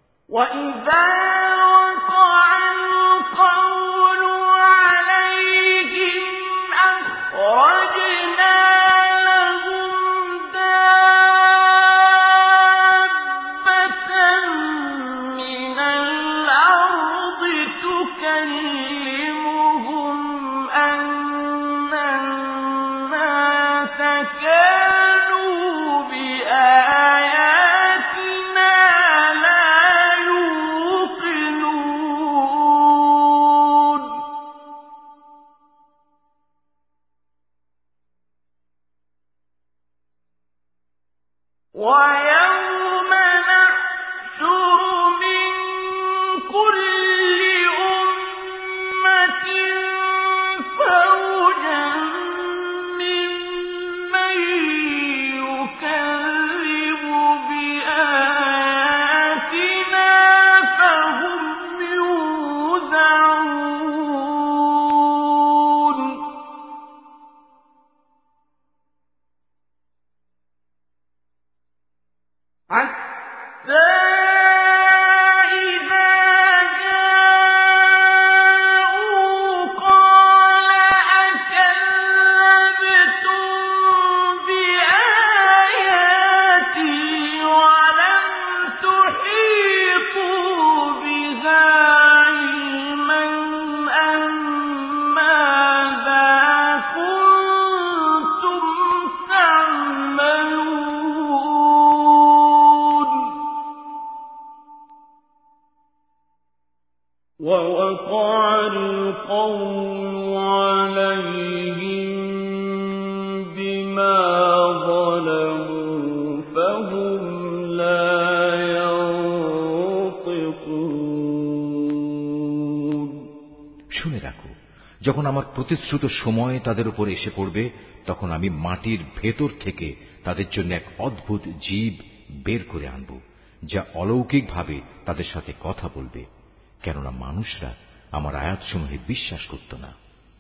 যখন আমার প্রতিশ্রুত সময় তাদের উপর এসে পড়বে, তখন আমি মাটির ভেতর থেকে তাদের জন্য এক অদ্ভুত জীব বের করে আনব, যা অলৌকিকভাবে তাদের সাথে কথা বলবে, কেননা মানুষরা আমার আয়াতসমূহে বিশ্বাস করত না।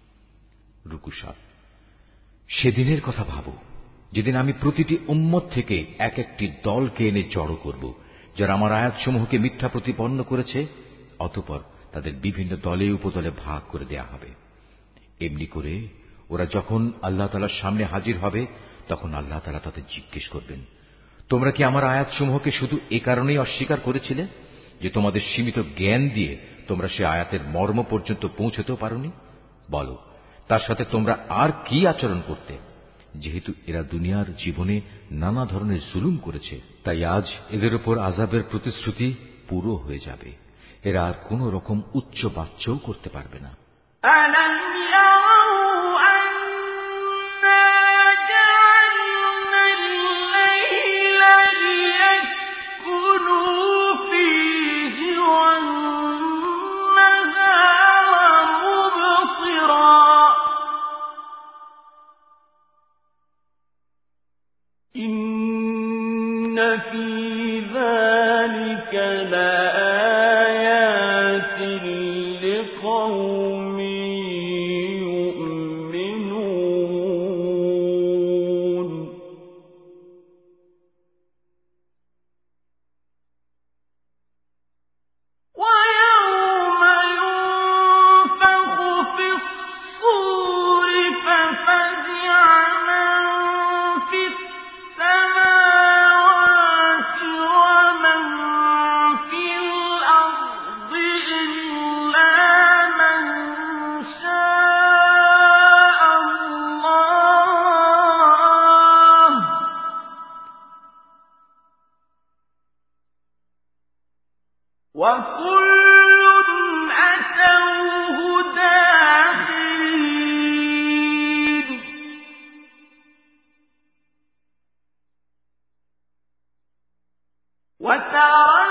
রুকু সাত। সেদিনের কথা ভাবো, যেদিন আমি প্রতিটি উম্মত থেকে এক একটি দলকে এনে জড়ো করব, যারা আমার আয়াতসমূহকে মিথ্যা প্রতিপন্ন করেছে। অতঃপর তাদের বিভিন্ন দলে উপদলে ভাগ করে দেয়া হবে। এমনি করে ওরা যখন আল্লাহ তাআলার সামনে হাজির হবে, তখন আল্লাহ তাআলা তাদের জিজ্ঞেস করবেন, তোমরা কি আমার আয়াতসমূহকে শুধু এ কারণেই অস্বীকার করেছিলে যে তোমাদের সীমিত জ্ঞান দিয়ে তোমরা সে আয়াতের মর্ম পর্যন্ত পৌঁছতেও পারোনি? বলো, তার সাথে তোমরা আর কি আচরণ করতে? যেহেতু এরা দুনিয়ার জীবনে নানা ধরনের জুলুম করেছে, তাই আজ এদের উপর আযাবের প্রতিশ্রুতি পুরো হয়ে যাবে। এরা আর কোন রকম উচ্চ বাচ্চাও করতে পারবে না।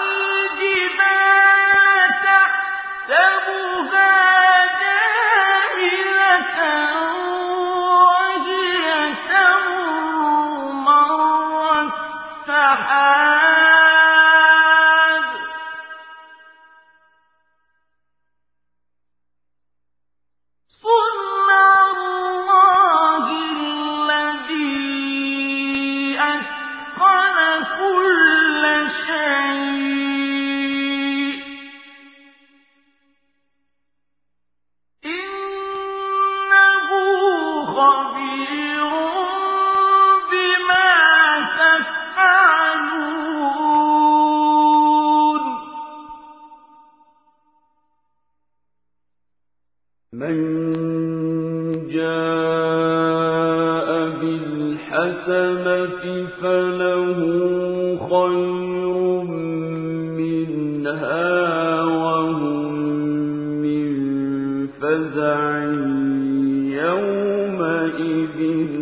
وترى الجبال تحسبها جامدة سحاب صنع الله الذي أتقن كل شيء إنه خبير بما تفعلون من جاء بالحسنة فله خير منها وهم من فزع يومئذ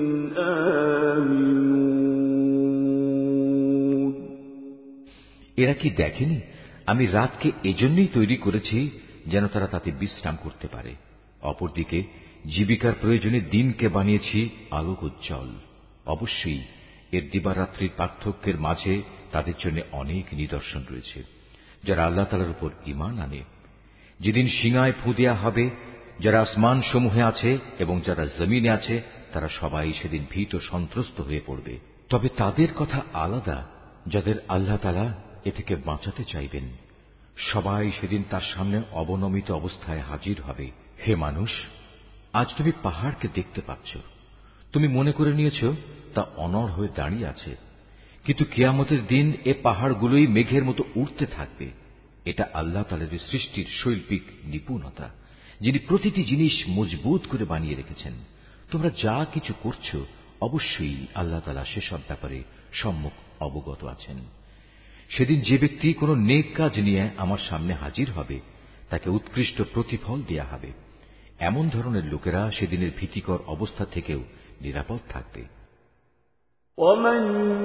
آمنون এরা কি দেখেনি আমি রাতকে এজন্যই তৈরি করেছি যেন তারা তাতে বিশ্রাম করতে পারে, অপরদিকে জীবিকার প্রয়োজনে দিনকে বানিয়েছি আলোক উজ্জ্বল। অবশ্যই এর দিবারাত্রির পার্থক্যের মাঝে তাদের জন্য অনেক নিদর্শন রয়েছে যারা আল্লাহ তাআলার উপর ঈমান আনে। যেদিন সিঙায় ফু দেয়া হবে, যারা আসমান সমূহে আছে এবং যারা জমিনে আছে তারা সবাই সেদিন ভীত সন্ত্রস্ত হয়ে পড়বে। তবে তাদের কথা আলাদা যাদের আল্লাহ তাআলা এ থেকে বাঁচাতে চাইবেন। সবাই সেদিন তার সামনে অবনমিত অবস্থায় হাজির হবে। হে মানুষ, আজ তুমি পাহাড়কে দেখতে পাচ্ছ, তুমি মনে করে নিয়েছ তা অনড় হয়ে দাঁড়িয়ে আছে, কিন্তু কিয়ামতের দিন এ পাহাড়গুলোই মেঘের মতো উড়তে থাকবে। এটা আল্লাহ তাআলার সৃষ্টির শৈল্পিক নিপুণতা, যিনি প্রতিটি জিনিস মজবুত করে বানিয়ে রেখেছেন। তোমরা যা কিছু করছো অবশ্যই আল্লাহ তাআলা সেসব ব্যাপারে সম্যক অবগত আছেন। সেদিন যে ব্যক্তি কোনো নেক কাজ নিয়ে আমার সামনে হাজির হবে তাকে উৎকৃষ্ট প্রতিফল দেয়া হবে। এমন ধরনের লোকেরা সেদিনের ভীতিকর অবস্থা থেকেও নিরাপদ থাকবে। ومن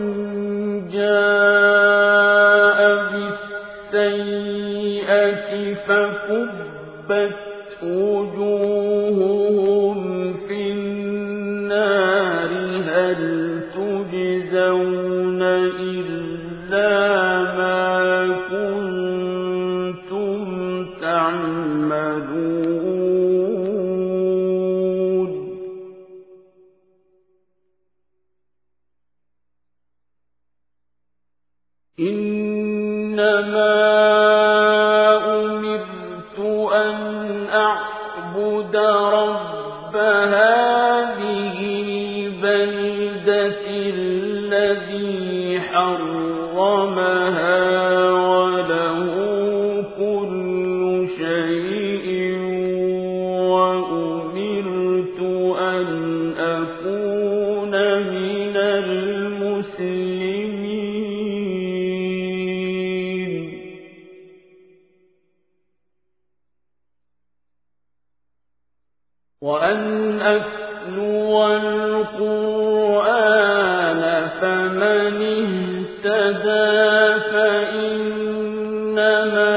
جاء بالسيئة فكبت وجوههم في النار هل تجزون إلا ما كنتم تعملون إنما أمرت أن أعبد رب هذه البلدة الذي حرمها وله كل شيء وأمرت أن أكون من المسلمين وأن أتلو القرآن فمن اهتدى فإنما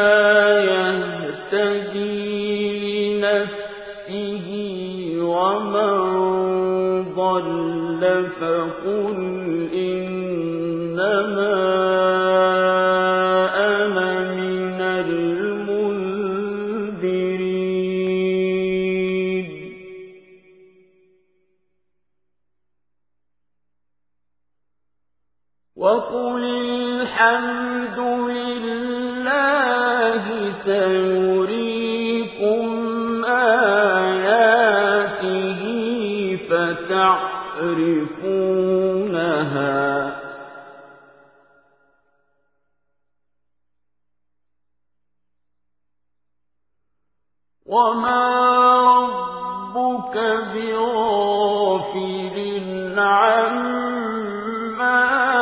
يهتدي لنفسه ومن ضل فقل إنما أنا من المنذرين وقل الحمد لله سيريكم آياته فتعرفونها وما ربك بغافل عما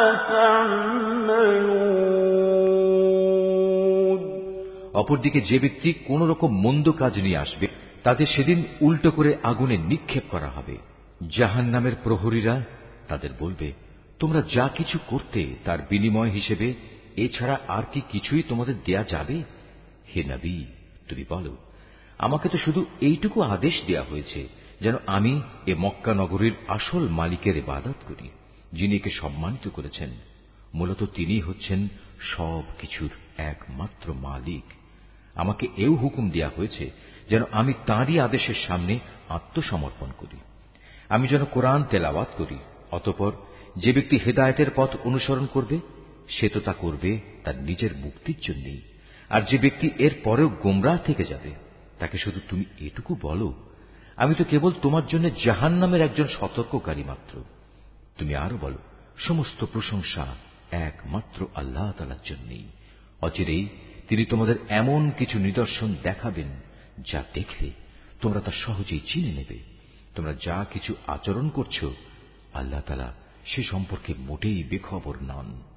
تعملون অপরদিকে যে ব্যক্তি কোন রকম মন্দ কাজ নিয়ে আসবে তাদের সেদিন উল্টো করে আগুনে নিক্ষেপ করা হবে। জাহান্নামের প্রহরীরা তাদের বলবে, তোমরা যা কিছু করতে তার বিনিময় হিসেবে এছাড়া আর কি কিছুই তোমাদের দেয়া যাবে? হে নবী, তুমি বলো, আমাকে তো শুধু এইটুকু আদেশ দেয়া হয়েছে যেন আমি এ মক্কা নগরীর আসল মালিকের ইবাদত করি, যিনি একে সম্মানিত করেছেন। মূলত তিনি হচ্ছেন সব কিছুর একমাত্র মালিক। আমাকে এও হুকুম দেয়া হয়েছে যেন আমি তাঁরই আদেশের সামনে আত্মসমর্পণ করি। আমি যেন কোরআন তেলাওয়াত করি। অতঃপর যে ব্যক্তি হেদায়েতের পথ অনুসরণ করবে সে তো তা করবে তার নিজের মুক্তির জন্যই, আর যে ব্যক্তি এর পরেও গোমরাহ থেকে যাবে তাকে শুধু তুমি এটুকু বলো, আমি তো কেবল তোমার জন্য জাহান্নামের একজন সতর্ককারী মাত্র। তুমি আরো বলো, সমস্ত প্রশংসা একমাত্র আল্লাহ তাআলার জন্যই। অচিরেই তিনি তোমাদের এমন কিছু নিদর্শন দেখাবেন যা দেখলে তোমরা তা সহজেই চিনে নেবে। তোমরা যা কিছু আচরণ করছো আল্লাহ তাআলা সে সম্পর্কে মোটেই বেখবর নন।